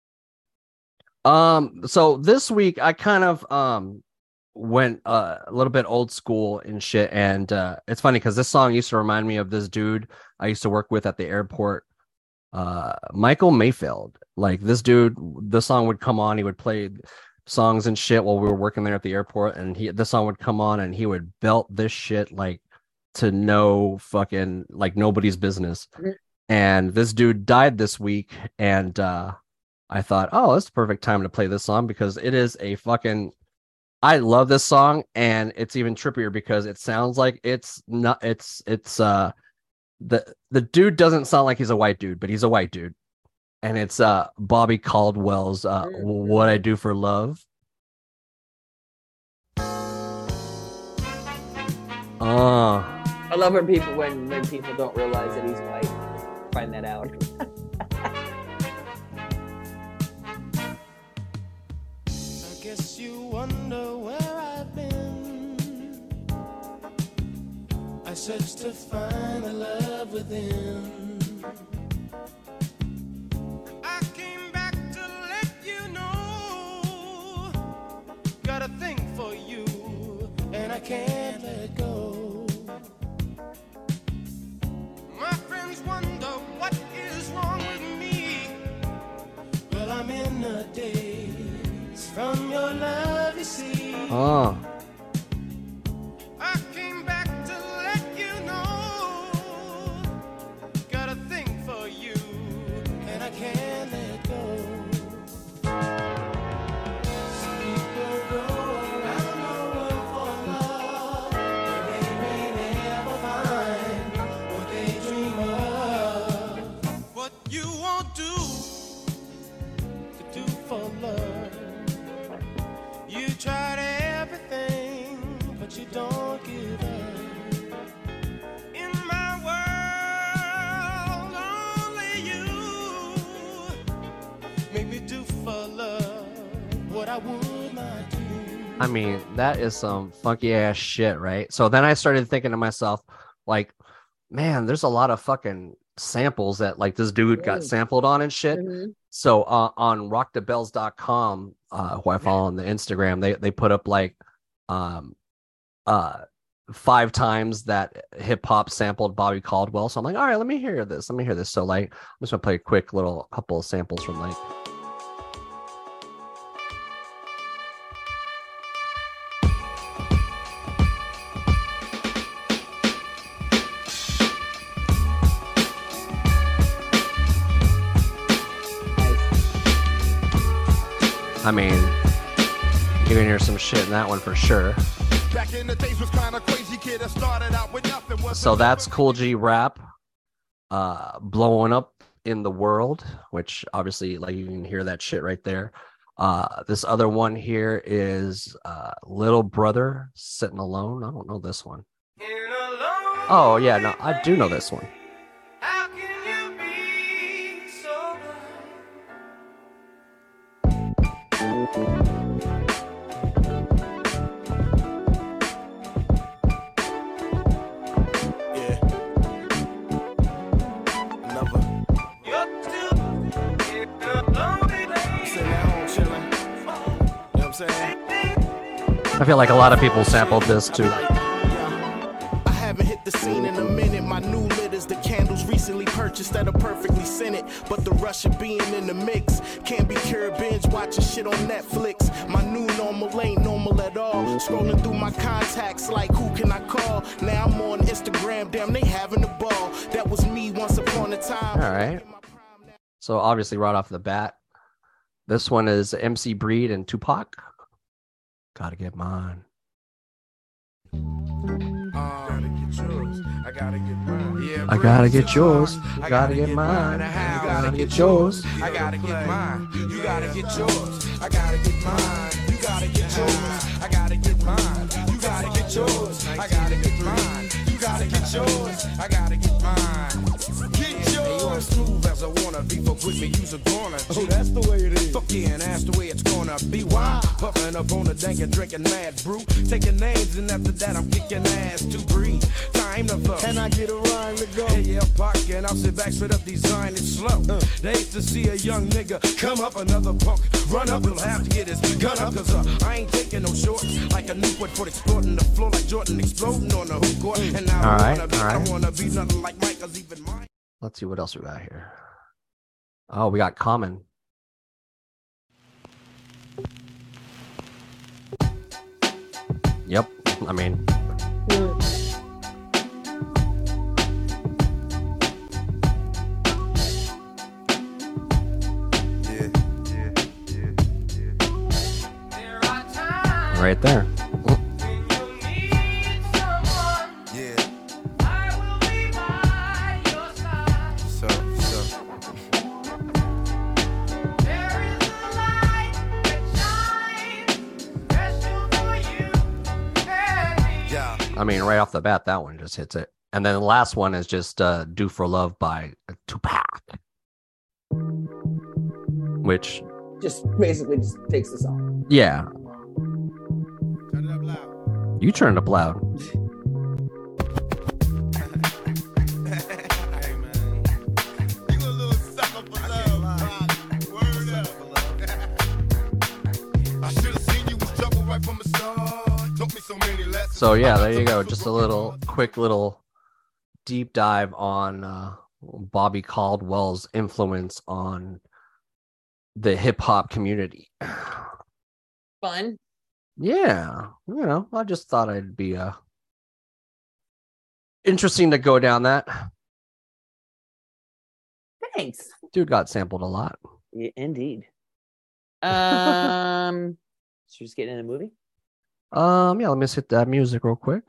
So this week I kind of went a little bit old school and shit, and it's funny because this song used to remind me of this dude I used to work with at the airport, Michael Mayfield. Like this dude, the song would come on, he would play songs and shit while we were working there at the airport, and the song would come on and he would belt this shit like to no fucking like nobody's business. And this dude died this week, and I thought, oh, it's the perfect time to play this song because it is a fucking, I love this song, and it's even trippier because it sounds like it's not, the dude doesn't sound like he's a white dude, but he's a white dude. And it's Bobby Caldwell's What I Do for Love. I love when people don't realize that he's white find that out. I guess you wonder where I've been. I searched to find the love within. I came back to let you know. Got a thing for you, and I can't let go. My friends wonder what is wrong with me. Well, I'm in the daze from your love, you see. I came back to let you know. Got a thing for you, and I can't let go. Some people go around the world for love, but they may never find what they dream of. What you won't do to do for love. You tried everything, but you don't give up. In my world, only you make me do for love what I would not do. I mean, that is some funky ass shit, right? So then I started thinking to myself, like, man, there's a lot of fucking samples that like this dude got sampled on and shit. So on rockthebells.com, who I follow on the Instagram, they put up like 5 times that hip hop sampled Bobby Caldwell. So I'm like, all right, let me hear this. So like, I'm just gonna play a quick little couple of samples from like. I mean, you can hear some shit in that one for sure. Back in the days was kind of crazy kid that started out with nothing. So that's Cool G Rap, blowing up in the world, which obviously like you can hear that shit right there. This other one here is Little Brother Sitting Alone. I don't know this one. Oh yeah, no, I do know this one. How can you be so yeah. Never. You're still lonely, sitting at home chilling. You know what I'm saying? I feel like a lot of people sampled this too. I haven't hit the scene in a minute. My new lit is the candles recently purchased that are perfectly scented. But the rush of being in the mix can't be cured. Binge watching shit on Netflix. My new normal ain't normal at all. Scrolling through my contacts like who can I call? Now I'm on Instagram. Damn, they having a ball. That was me once upon a time. All right. So obviously right off the bat, this one is MC Breed and Tupac. Gotta get mine. I gotta get mine. Yeah, I gotta get yours. I gotta get mine. I gotta get yours. I gotta get mine. You gotta get yours. I gotta get mine. You gotta gotta get yours. I gotta get mine. You gotta get yours. I gotta get mine. You gotta get yours. I gotta get mine. Get yours. Hey, you're as smooth as I wanna be. Fuck with me, you's a corner. Oh, that's the way it is. Fuck yeah, and that's the way it's gonna be. Why? Puffing up on the dank and drinking mad brew. Taking names, and after that, I'm kicking ass to breathe. Time to flow. Can I get a rhyme to go? Hey, yeah, park, and I'll sit back, straight up, design it slow. They hate to see a young nigga come up, another punk run up. He'll have to get his gun up, cause I ain't taking no shorts. Like a Newport for exploding the floor, like Jordan exploding on the hoop court. And now I don't wanna be nothing like Mike, cause even mine. Let's see what else we got here. Oh, we got Common. Yep. I mean, right there. I mean, right off the bat, that one just hits it. And then the last one is just Do For Love by Tupac. Which... just basically just takes the song. Yeah. Turn it up loud. You turned up loud. Hey, man. You a little sucker for love. Word up. I should have seen you was trouble right from the start. Took me so many lessons. So yeah, there you go. Just a little quick little deep dive on Bobby Caldwell's influence on the hip hop community. Fun. Yeah, I just thought it'd be interesting to go down that. Thanks. Dude got sampled a lot. Yeah, indeed. So just getting in a movie. Yeah, let me just hit that music real quick.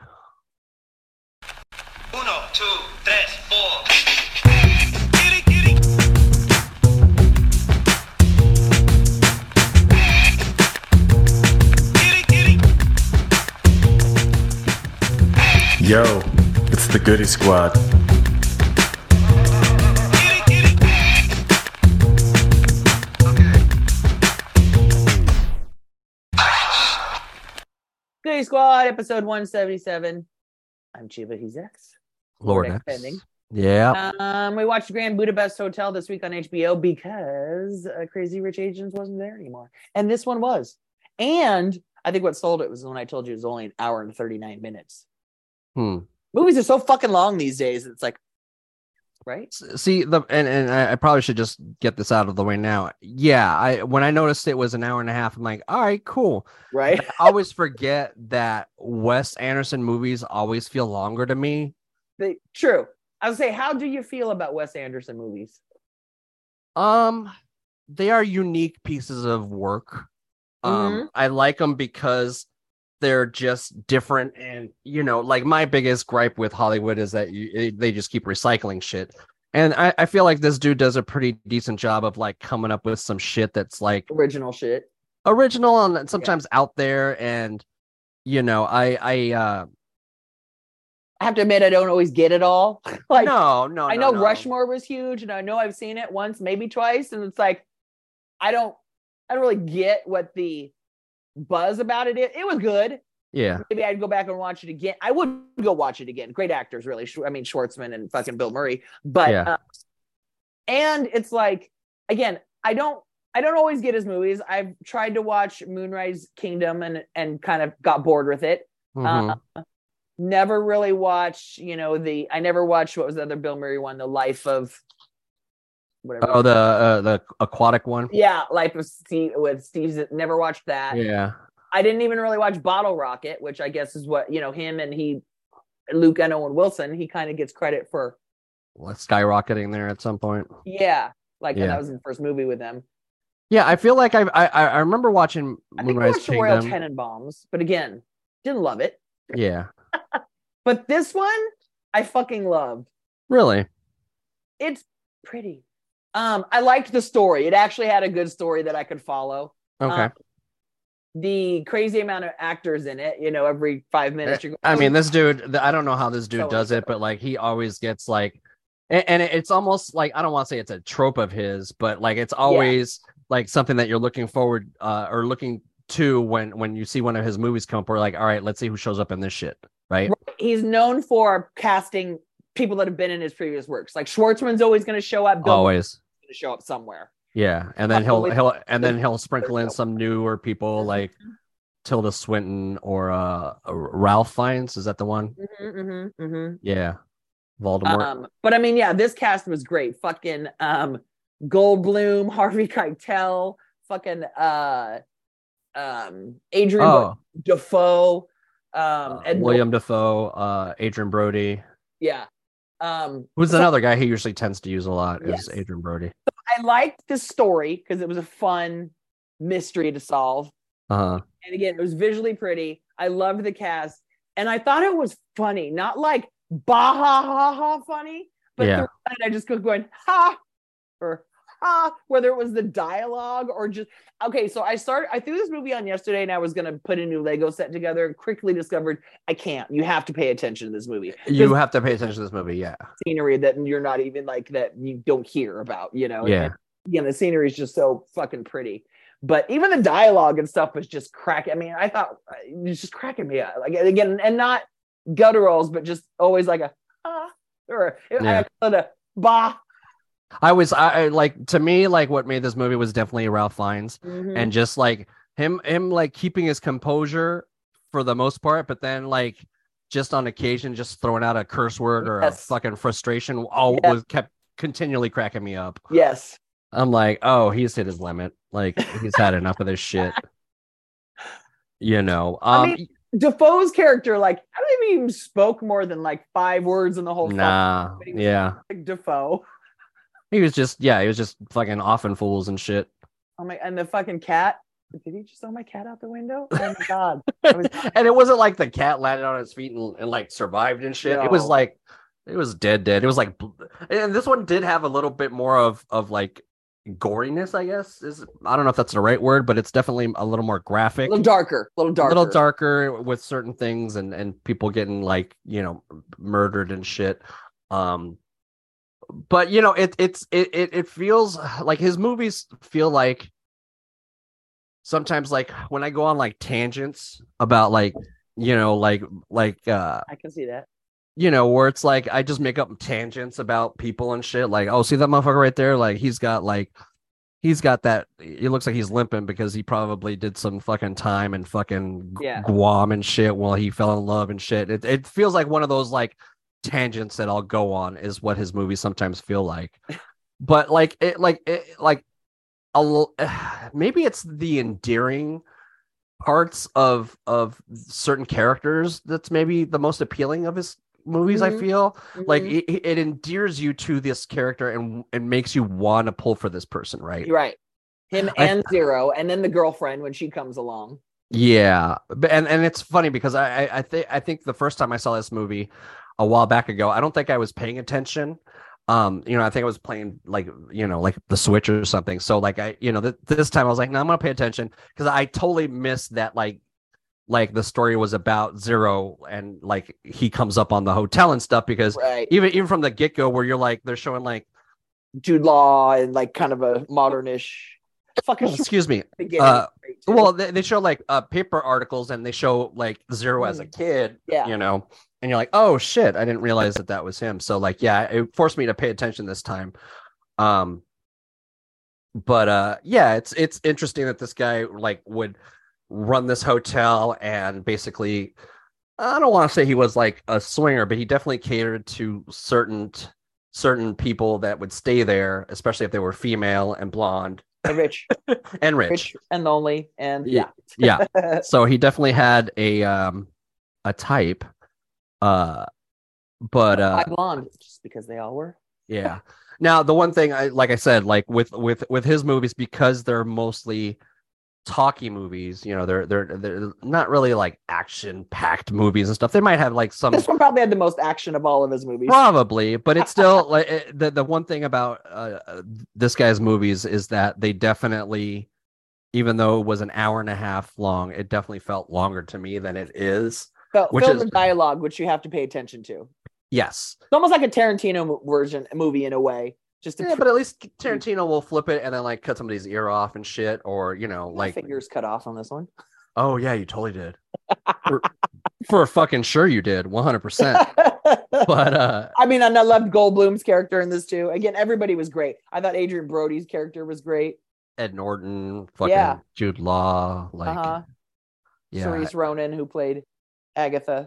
Uno, two, tres, four. Yo, it's the Goody Squad. Goody Squad, episode 177. I'm Chiba, he's X. Lord X X. pending. Yeah. We watched Grand Budapest Hotel this week on HBO because Crazy Rich Asians wasn't there anymore. And this one was. And I think what sold it was when I told you it was only an hour and 39 minutes. Movies are so fucking long these days. It's like, right? See, and I probably should just get this out of the way now. Yeah, when I noticed it was an hour and a half, I'm like, all right, cool. Right. I always forget that Wes Anderson movies always feel longer to me. True. I would say, how do you feel about Wes Anderson movies? They are unique pieces of work. I like them because they're just different, and like my biggest gripe with Hollywood is that they just keep recycling shit, and I feel like this dude does a pretty decent job of like coming up with some shit that's like original and sometimes out there, and I have to admit I don't always get it all. Like no I know Rushmore was huge, and I know I've seen it once, maybe twice, and it's like I don't really get what the buzz about it is. It was good. Yeah. Maybe I'd go back and watch it again. I would go watch it again. Great actors, really. I mean, Schwartzman and fucking Bill Murray. But yeah. And it's like, again, I don't always get his movies. I've tried to watch Moonrise Kingdom and kind of got bored with it. Never really watched, I never watched, what was the other Bill Murray one? The Life of whatever. Oh, the aquatic one. Yeah, Life of Steve with Steve. Never watched that. Yeah. I didn't even really watch Bottle Rocket, which I guess is what, him and Luke and Owen Wilson, he kind of gets credit for. Skyrocketing there at some point. Yeah. That was the first movie with them. Yeah, I feel like I remember watching Moonrise Kingdom. Royal Tenenbaums, but again, didn't love it. Yeah. But this one, I fucking loved. Really? It's pretty. I liked the story. It actually had a good story that I could follow. Okay. the crazy amount of actors in it. You know, every 5 minutes you're going. I mean, this dude, I don't know how this dude So does and it, but like he always gets like, and it's almost like, I don't want to say it's a trope of his, but like it's always like something that you're looking forward or looking to when you see one of his movies come up. We're like, all right, let's see who shows up in this shit, right? He's known for casting people that have been in his previous works. Like Schwartzman's always going to show up. Bill Always. going to show up somewhere. Yeah, and then he'll sprinkle in some newer people like Tilda Swinton or Ralph Fiennes. Is that the one? Yeah, Voldemort. But I mean, yeah, this cast was great. Fucking Goldblum, Harvey Keitel, fucking Adrian Defoe, William Defoe, Adrian Brody. Yeah. Who's another guy he usually tends to use a lot is Adrian Brody. I liked the story because it was a fun mystery to solve. And again, it was visually pretty. I loved the cast. And I thought it was funny. Not like bah ha ha ha funny, but throughout it, I just kept going ha or ha, whether it was the dialogue or just okay. So I threw this movie on yesterday and I was gonna put a new Lego set together and quickly discovered I can't. You have to pay attention to this movie. You have to pay attention to this movie, yeah. Scenery that you're not even like that you don't hear about, you know. Yeah. And the scenery is just so fucking pretty. But even the dialogue and stuff was just cracking. I mean, I thought it was just cracking me up. Like again, and not gutturals, but just always like a ah or I call it a bah. I like, to me, like what made this movie was definitely Ralph Fiennes and just like him like keeping his composure for the most part, but then like just on occasion just throwing out a curse word or a fucking frustration was kept continually cracking me up. Yes. I'm like, oh, he's hit his limit. Like he's had enough of this shit. You know. I mean, Defoe's character, like, I don't even spoke more than like 5 words in the whole film. Yeah. Like Defoe. He was just fucking offing fools and shit. Oh my! And the fucking cat. Did he just throw my cat out the window? Oh my god! And it wasn't like the cat landed on its feet and like survived and shit. No. It was like it was dead. It was like, and this one did have a little bit more of like goriness, I guess. I don't know if that's the right word, but it's definitely a little more graphic, a little darker with certain things and people getting like, you know, murdered and shit. But you know, it feels like his movies feel like sometimes like when I go on like tangents about like, you know, like I can see that. You know, where it's like I just make up tangents about people and shit. Like, oh, see that motherfucker right there? Like he's got that. It looks like he's limping because he probably did some fucking time in fucking Guam and shit while he fell in love and shit. It feels like one of those like tangents that I'll go on is what his movies sometimes feel like. But maybe it's the endearing parts of certain characters that's maybe the most appealing of his movies. I feel like it endears you to this character and makes you want to pull for this person, right? Him and Zero, and then the girlfriend when she comes along. Yeah, but and it's funny because I think the first time I saw this movie a while back ago, I don't think I was paying attention. You know, I think I was playing like, you know, like the Switch or something. So like this time I was like, no, I'm gonna pay attention because I totally missed that like the story was about Zero and like he comes up on the hotel and stuff because even from the get-go where you're like they're showing like Jude Law and like kind of a modernish fucking excuse me. Well, they show like paper articles and they show like Zero as a kid, you know. And you're like, oh shit, I didn't realize that was him. So like, yeah, it forced me to pay attention this time. But yeah, it's interesting that this guy like would run this hotel and basically, I don't want to say he was like a swinger, but he definitely catered to certain people that would stay there, especially if they were female and blonde. And rich. And rich. And lonely. And yeah. So he definitely had a type. But blonde just because they all were. Yeah. Now the one thing like I said, like with his movies, because they're mostly talky movies, you know, they're not really like action packed movies and stuff. They might have like some. This one probably had the most action of all of his movies. Probably, but it's still like the one thing about this guy's movies is that they definitely even though it was an hour and a half long, it definitely felt longer to me than it is. Which Filled is with dialogue, which you have to pay attention to. yes. It's almost like a Tarantino version movie in a way. Just Yeah, but at least Tarantino will flip it and then like cut somebody's ear off and shit, or my fingers cut off on this one. oh yeah, you totally did. For fucking sure you did, 100%. But I mean, and I loved Goldblum's character in this too. Again, everybody was great. I thought Adrian Brody's character was great. Ed Norton, fucking Jude Law, like Cerise Ronan, who played Agatha.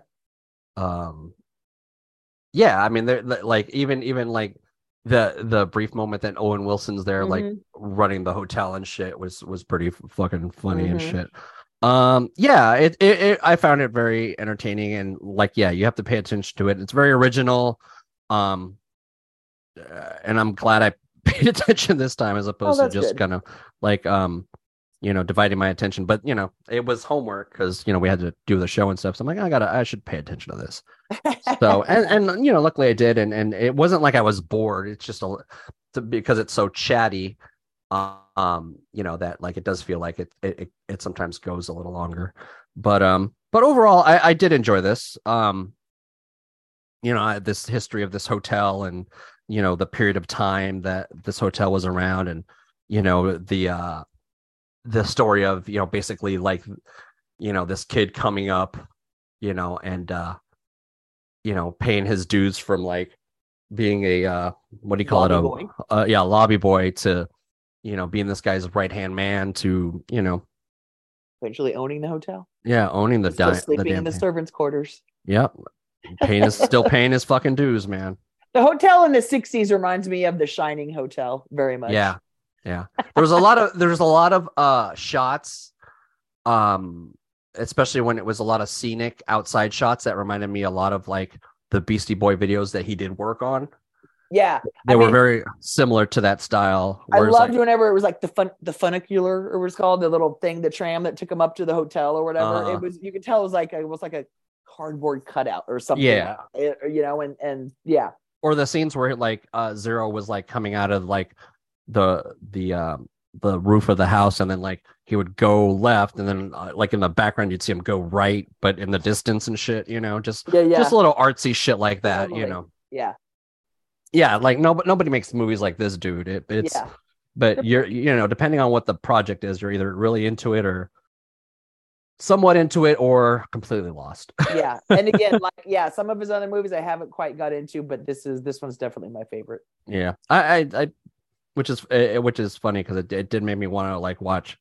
Yeah, I mean, they're like even like the brief moment that Owen Wilson's there, like running the hotel and shit was pretty fucking funny and shit. Yeah, it I found it very entertaining and like you have to pay attention to it. It's very original. And I'm glad I paid attention this time as opposed to just kind of like dividing my attention. But it was homework because we had to do the show and stuff. So I'm like, I should pay attention to this. So and luckily I did, and it wasn't like I was bored. It's just because it's so chatty. That like it does feel like it sometimes goes a little longer, but overall I did enjoy this. This history of this hotel and the period of time that this hotel was around, and the story of basically like this kid coming up and paying his dues from like being a what do you call lobby it, lobby boy to being this guy's right hand man to eventually owning the hotel. Yeah, owning the sleeping in the servants' quarters. Yep, still paying his fucking dues, man. The hotel in the 60s reminds me of the Shining Hotel very much. Yeah. There was a lot of shots, especially when it was a lot of scenic outside shots that reminded me a lot of like the Beastie Boy videos that he did work on. Yeah, they were very similar to that style. I loved whenever it was like the funicular, or what it's called, the little thing, the tram that took him up to the hotel or whatever. It was, you could tell it was like a cardboard cutout or something. Yeah, and yeah. Or the scenes where like Zero was like coming out of like the roof of the house, and then like he would go left, and then like in the background you'd see him go right, but in the distance and shit. Just a little artsy shit like that. Totally. Yeah, like nobody makes movies like this, dude. But you're depending on what the project is, you're either really into it or somewhat into it or completely lost. Yeah, and again, some of his other movies I haven't quite got into, but this one's definitely my favorite. Yeah, I which is funny because it did make me want to like watch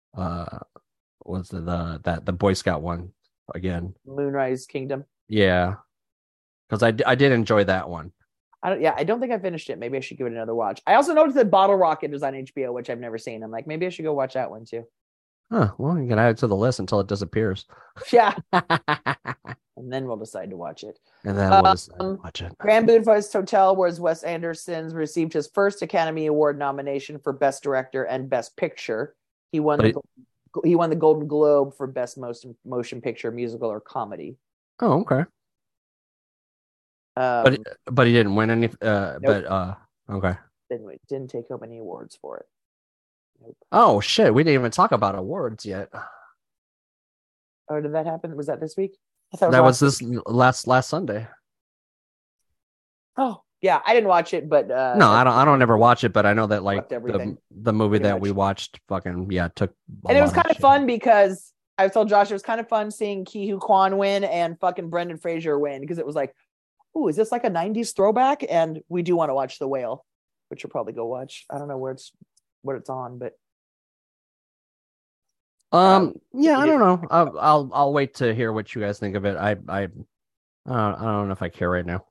what's the Boy Scout one again, Moonrise Kingdom. Yeah, because I did enjoy that one. I don't think I finished it. Maybe I should give it another watch. I also noticed that Bottle Rocket is on HBO, which I've never seen. I'm like, maybe I should go watch that one too. Huh, well, you can add it to the list until it disappears. Yeah. And then we'll decide to watch it. And then we'll decide to watch it. Grand Budapest Hotel was Wes Anderson received his first Academy Award nomination for Best Director and Best Picture. He won the Golden Globe for Best Motion Picture, Musical, or Comedy. Oh, okay. But he didn't win any. Nope. But okay. Didn't take home any awards for it. Nope. Oh shit! We didn't even talk about awards yet. Oh, did that happen? Was that this week? That was this last Sunday. Oh yeah, I didn't watch it, but no, I don't ever watch it, but I know that like the movie that we watched fucking took. And it was kind of fun because I told Josh it was kind of fun seeing Ke Huy Quan win and fucking Brendan Fraser win, because it was like, ooh, is this like a 90s throwback? And we do want to watch The Whale, which we'll probably go watch. I don't know what it's on, but yeah, I don't know. I'll wait to hear what you guys think of it. I don't know if I care right now.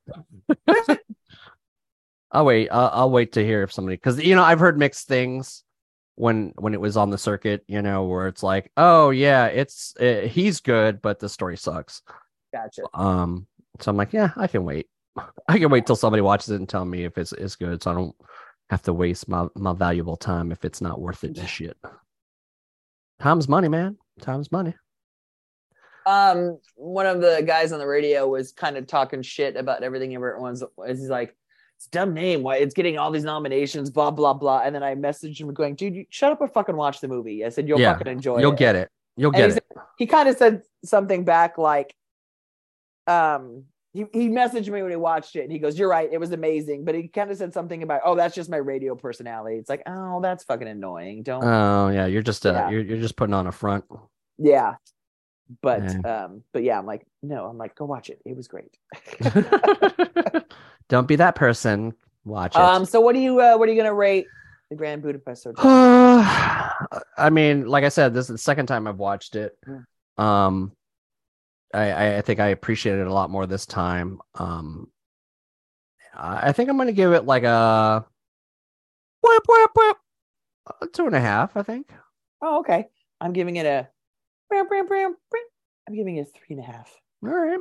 I'll wait to hear if somebody, because I've heard mixed things when it was on the circuit, where it's like, oh yeah, he's good, but the story sucks. Gotcha. So I'm like, yeah, I can wait. I can wait till somebody watches it and tell me if it's good, so I don't have to waste my valuable time if it's not worth it. Shit. Time's money, man. Time's money. One of the guys on the radio was kind of talking shit about everything everyone's. He's like, it's a dumb name. Why it's getting all these nominations, blah, blah, blah. And then I messaged him going, dude, you shut up and fucking watch the movie. I said, you'll fucking enjoy You'll it. get it. You'll And get he it. said- he kind of said something back like, he messaged me when he watched it and he goes, you're right, it was amazing. But he kind of said something about, oh, that's just my radio personality. It's like, oh, that's fucking annoying. Don't. Oh yeah, you're just Yeah. you're just putting on a front. Yeah. But Yeah. I'm like, no, I'm like, go watch it. It was great. Don't be that person. Watch it. So what are you gonna rate the Grand Budapest Hotel? I mean, like I said, this is the second time I've watched it. I think I appreciate it a lot more this time. I think I'm gonna give it like a 2.5. I think. Oh, okay. I'm giving it a I'm giving it a 3.5. All right.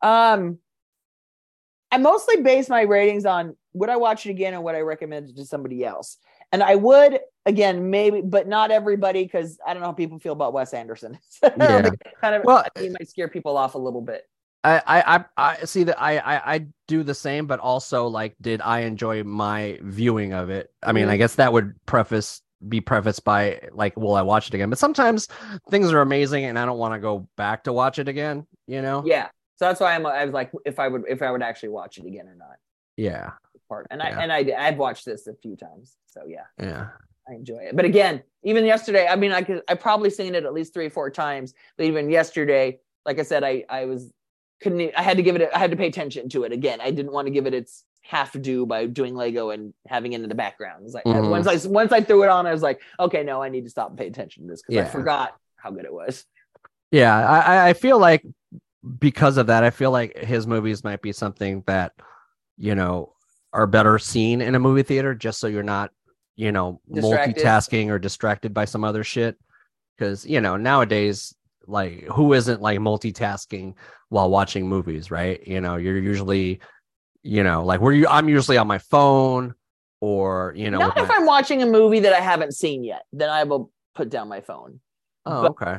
I mostly base my ratings on would I watch it again and would I recommend it to somebody else. And I would, again, maybe, but not everybody, because I don't know how people feel about Wes Anderson. Yeah. I think he might scare people off a little bit. I see that I do the same, but also like, did I enjoy my viewing of it? I mean, I guess that would be prefaced by like, will I watch it again? But sometimes things are amazing and I don't want to go back to watch it again, you know? Yeah. So that's why I was like, if I would actually watch it again or not. Yeah. I've watched this a few times. So Yeah. I enjoy it. But again, even yesterday, I mean, I probably seen it at least 3 or 4 times. But even yesterday, like I said, I had to pay attention to it again. I didn't want to give it its half due by doing Lego and having it in the background. It was like once I threw it on, I was like, okay, no, I need to stop and pay attention to this because I forgot how good it was. Yeah, I feel like because of that, I feel like his movies might be something that, you know, are better seen in a movie theater, just so you're not, you know, multitasking or distracted by some other shit. Because, you know, nowadays, like, who isn't like multitasking while watching movies, right? You know, you're usually, you know, like I'm usually on my phone, or, you know, not if I'm watching a movie that I haven't seen yet, then I will put down my phone. Oh, okay.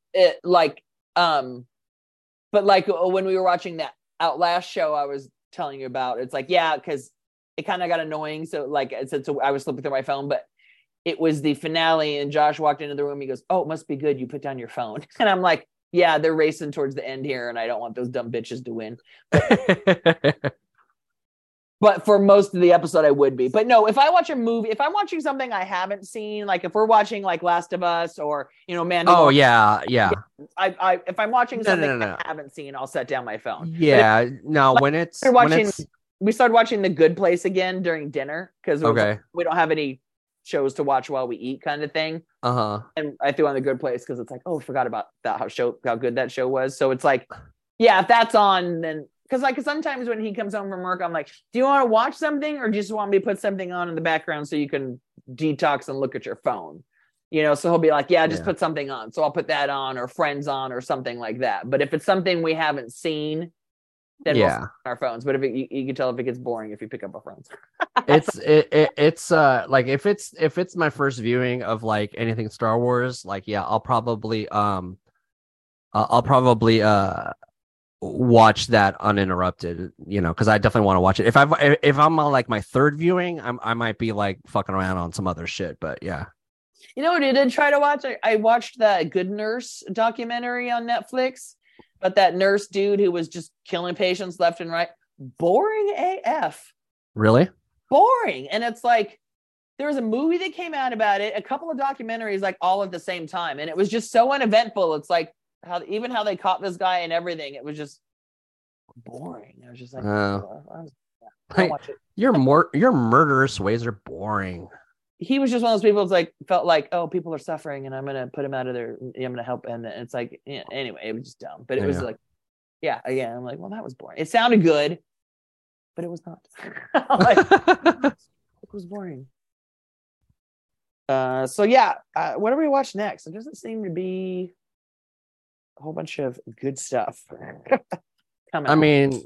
But like when we were watching that Outlast show I was telling you about, it's like, yeah, because it kind of got annoying. So like I said, so I was flipping through my phone, but it was the finale and Josh walked into the room. He goes, oh, it must be good. You put down your phone. And I'm like, yeah, they're racing towards the end here. And I don't want those dumb bitches to win. But for most of the episode, I would be. But no, if I watch a movie, if I'm watching something I haven't seen, like if we're watching like Last of Us or, you know, Mandalorian. Oh, yeah. If I'm watching something I haven't seen, I'll set down my phone. Yeah. No, like, we started watching The Good Place again during dinner because we don't have any shows to watch while we eat kind of thing. And I threw on The Good Place because it's like, oh, I forgot about that, how good that show was. So it's like, yeah, if that's on, then because like sometimes when he comes home from work, I'm like, do you want to watch something or just want me to put something on in the background so you can detox and look at your phone? You know, so he'll be like, yeah, just put something on. So I'll put that on or Friends on or something like that. But if it's something we haven't seen, then we'll on our phones. But if you can tell if it gets boring if you pick up our phones. it's like if it's my first viewing of like anything Star Wars, like I'll probably watch that uninterrupted, you know, because I definitely want to watch it. If I'm on like my third viewing, I might be like fucking around on some other shit. But yeah. You know what I did try to watch? I watched the Good Nurse documentary on Netflix, but that nurse dude who was just killing patients left and right. Boring AF. Really? Boring. And it's like, there was a movie that came out about it, a couple of documentaries, like all at the same time. And it was just so uneventful. It's like how they caught this guy and everything. It was just boring. I was just like, I'll watch it. Your murderous ways are boring. He was just one of those people. It's like felt like, oh, people are suffering, and I'm gonna put him out of there. I'm gonna help, and it's like, anyway, it was just dumb. But it was like, again, I'm like, well, that was boring. It sounded good, but it was not. It was boring. What do we watch next? It doesn't seem to be a whole bunch of good stuff coming. I mean.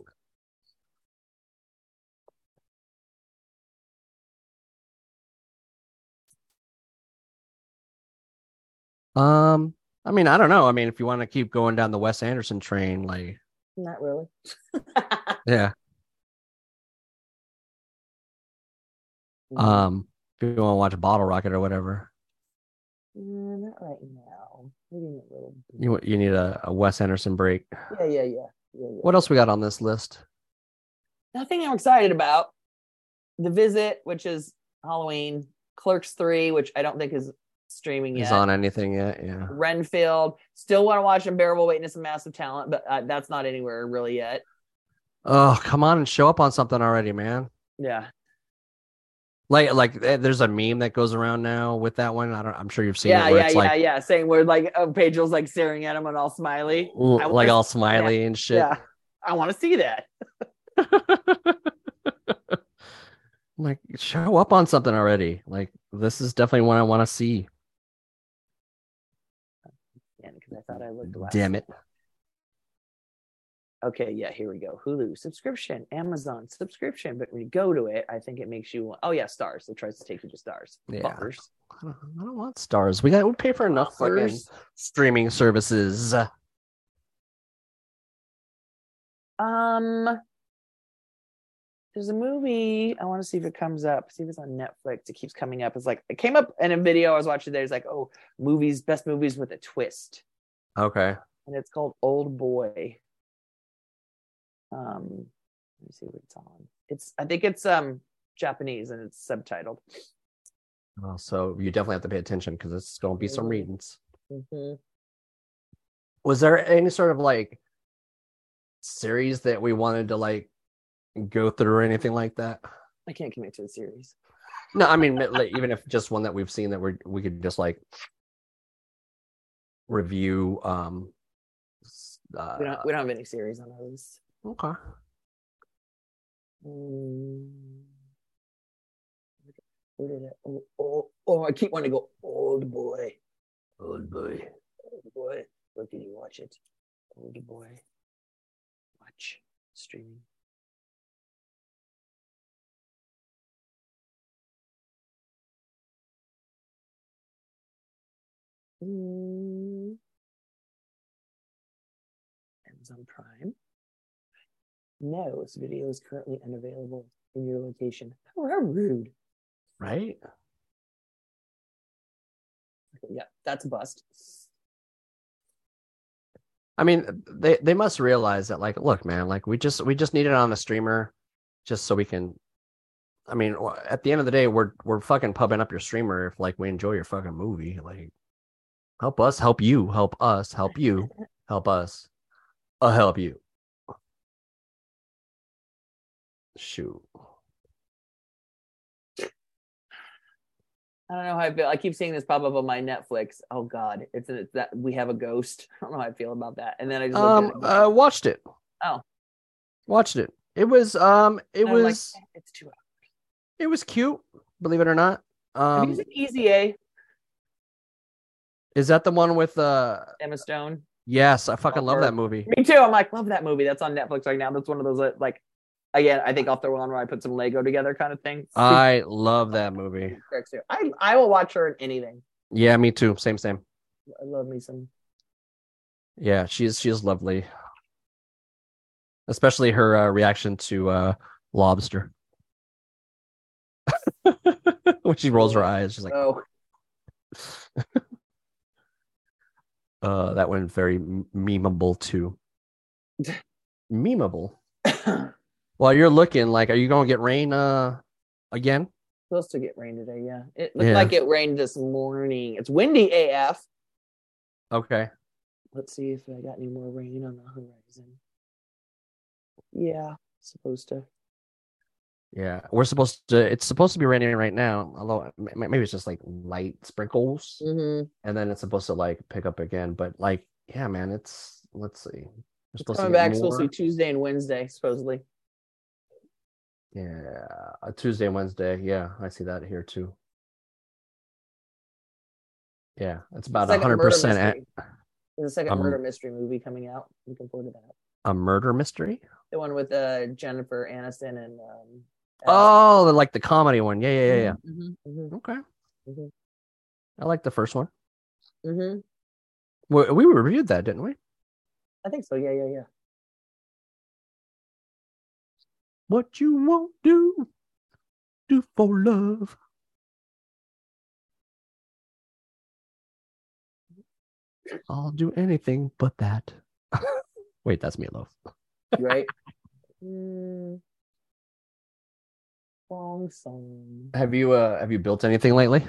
I mean, I don't know. I mean, if you want to keep going down the Wes Anderson train, like, not really. Yeah. If you want to watch Bottle Rocket or whatever, Not right now. Maybe in a little bit. you need a Wes Anderson break. Yeah. What else we got on this list? Nothing I'm excited about. The Visit, which is Halloween. Clerks 3, which I don't think is streaming yet. Is on anything yet? Yeah. Renfield. Still want to watch Unbearable Weightness and Massive Talent, but that's not anywhere really yet. Oh, come on and show up on something already, man. Yeah. Like there's a meme that goes around now with that one. I'm sure you've seen it. Yeah. Saying where like Pedro's like staring at him and all smiley. Like all smiley and shit. Yeah. I want to see that. Like, show up on something already. Like, this is definitely one I want to see. Yeah, because I thought I looked last. Damn it. Okay, yeah, here we go. Hulu subscription, Amazon subscription. But when you go to it, I think it makes you. Oh yeah, stars. It tries to take you to stars. Yeah. Buffers. I don't want stars. We pay for enough fucking streaming services. There's a movie. I want to see if it comes up. See if it's on Netflix. It keeps coming up. It's like it came up in a video I was watching today. It's like, oh, best movies with a twist. Okay. And it's called Old Boy. Let me see what it's on. I think it's Japanese and it's subtitled. Oh, so you definitely have to pay attention because it's going to be some readings. Mm-hmm. Was there any sort of like series that we wanted to like go through or anything like that? I can't commit to a series. No, I mean, like, even if just one that we've seen that we could just like review. We don't have any series on those. Okay. Where did it? Oh! I keep wanting to go. Old Boy. Where did you watch it? Old Boy. Watch streaming. Amazon Prime. No, this video is currently unavailable in your location. Oh, how rude. Right? Yeah, that's a bust. I mean, they must realize that, like, look, man, like we just need it on the streamer just so we can. I mean, at the end of the day, we're fucking pubbing up your streamer if like we enjoy your fucking movie. Like, help us, help you, help us, help you, help us, help you. Shoot. I don't know how I feel. I keep seeing this pop up on my Netflix. Oh God, it's that We Have a Ghost. I don't know how I feel about that. And then I just watched it. Oh, watched it. It was it's 2 hours. It was cute, believe it or not. Have you seen Easy A? Is that the one with Emma Stone? Yes, I fucking love that movie. Me too. I'm like, love that movie. That's on Netflix right now. That's one of those like, again, I think I'll throw on where I put some Lego together kind of thing. I love that movie. I will watch her in anything. Yeah, me too. Same. I love me some. Yeah, she is lovely. Especially her reaction to Lobster. When she rolls her eyes, she's like, oh. That one very memeable too. Memeable. While you're looking, like, are you gonna get rain again? Supposed to get rain today, yeah. It looked like it rained this morning. It's windy AF. Okay. Let's see if I got any more rain on the horizon. Yeah, supposed to. Yeah, it's supposed to be raining right now, although maybe it's just like light sprinkles, and then it's supposed to like pick up again. But like, yeah, man, let's see. It's coming back supposed to be Tuesday and Wednesday, supposedly. Yeah, Tuesday and Wednesday. Yeah, I see that here too. Yeah, it's about 100%. There's a second murder mystery movie coming out. Looking forward to that. A murder mystery? The one with Jennifer Aniston and like the comedy one. Yeah. Mm-hmm. Okay. Mm-hmm. I like the first one. Mm-hmm. We reviewed that, didn't we? I think so. Yeah. What you won't do. do for love? I'll do anything but that. Wait, that's Meatloaf. Right? Wrong song. Have you built anything lately?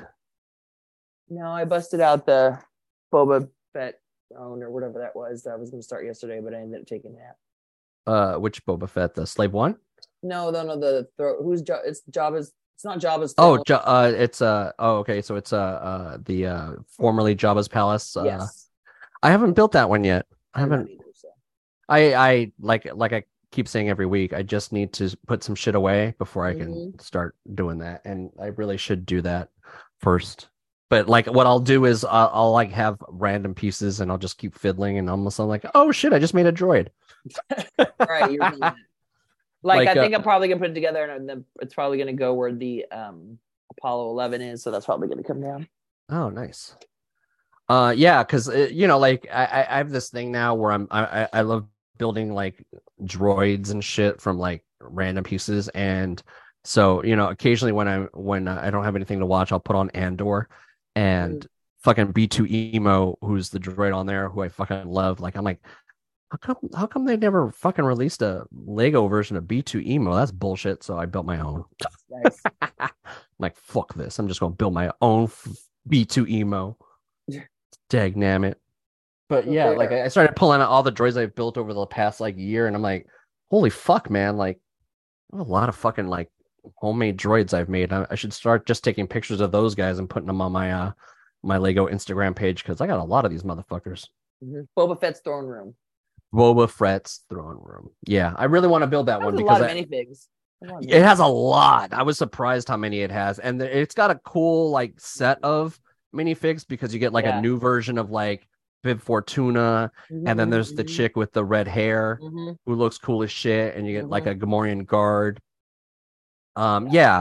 No, I busted out the Boba Fett phone or whatever that was. I was going to start yesterday, but I ended up taking that. Which Boba Fett? The Slave One? No. Who's it's Jabba's? It's not Jabba's. Oh, throne. it's okay. So it's the formerly Jabba's palace. Yes. I haven't built that one yet. I I'm not haven't. either, so. I like I keep saying every week. I just need to put some shit away before I can start doing that, and I really should do that first. But like, what I'll do is I'll like have random pieces, and I'll just keep fiddling, and almost I'm like, oh shit, I just made a droid. Right. You're doing that. Like I think I'm probably gonna put it together, and then it's probably gonna go where the Apollo 11 is, so that's probably gonna come down. Oh, nice. Yeah, because like I have this thing now where I love building like droids and shit from like random pieces, and so occasionally when I don't have anything to watch, I'll put on Andor, and fucking B2 Emo, who's the droid on there, who I fucking love. Like I'm like, how come they never fucking released a Lego version of B2 Emo? That's bullshit. So I built my own. Nice. I'm like, fuck this. I'm just gonna build my own B2 Emo. Dagnammit. But yeah, like I started pulling out all the droids I've built over the past like year, and I'm like, holy fuck, man! Like a lot of fucking like homemade droids I've made. I should start just taking pictures of those guys and putting them on my my Lego Instagram page, because I got a lot of these motherfuckers. Boba Fett's throne room. Boba Fett's throne room. Yeah, I really want to build that one because a lot of minifigs. It has a lot. I was surprised how many it has, and it's got a cool like set of minifigs, because you get like a new version of like Bib Fortuna, and then there's the chick with the red hair who looks cool as shit, and you get like a Gamorrean guard. Yep. Yeah.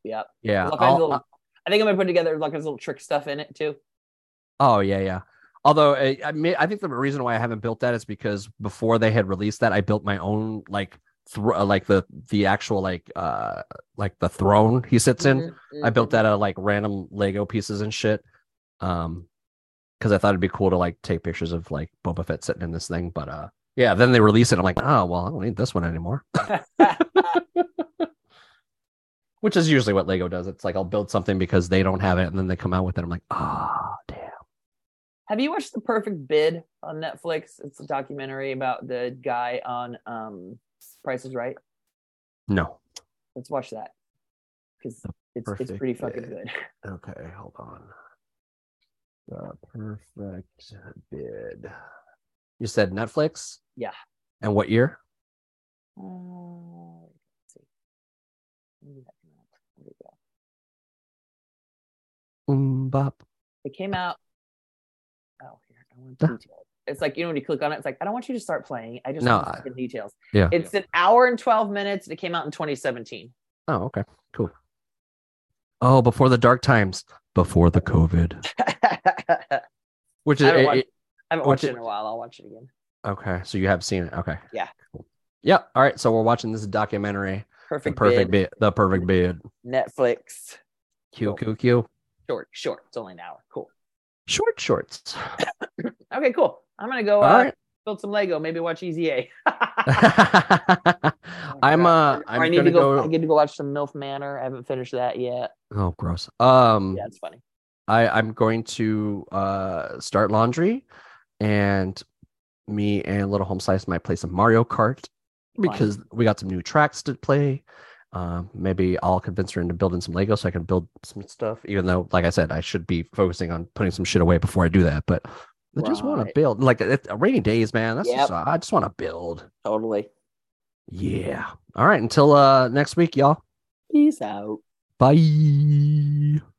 I think I'm gonna put together like his little trick stuff in it too. Oh yeah. Although I think the reason why I haven't built that is because before they had released that, I built my own like like the actual like the throne he sits in. I built that out of like random Lego pieces and shit. Because I thought it'd be cool to like take pictures of like Boba Fett sitting in this thing. But yeah, then they release it. I'm like, oh well, I don't need this one anymore. Which is usually what Lego does. It's like I'll build something because they don't have it, and then they come out with it. I'm like, oh damn. Have you watched The Perfect Bid on Netflix? It's a documentary about the guy on Price is Right. No. Let's watch that, because it's pretty fucking good. Okay, hold on. The Perfect Bid. You said Netflix? Yeah. And what year? Let's see. Bop. It came out. Oh, here. I want details. It's like, when you click on it, it's like, I don't want you to start playing. I just want the details. Yeah. It's an hour and 12 minutes, and it came out in 2017. Oh, okay. Cool. Oh, before the dark times. Before the COVID. Which is I haven't watched it in a while. I'll watch it again. Okay. So you have seen it. Okay. Yeah. Cool. Yeah. All right. So we're watching this documentary. The Perfect Bid. Netflix. Q. Short. It's only an hour. Cool. Shorts. Okay, cool. I'm gonna go build some Lego. Maybe watch Easy A. I need to go. I get to go watch some MILF Manor. I haven't finished that yet. Oh, gross. Yeah, it's funny. I'm going to start laundry, and me and Little Home Slice might play some Mario Kart because we got some new tracks to play. Maybe I'll convince her into building some Lego so I can build some stuff, even though, like I said, I should be focusing on putting some shit away before I do that. But I just want to build. Like, rainy days, man. That's I just want to build. Totally. Yeah. All right. Until next week, y'all. Peace out. Bye.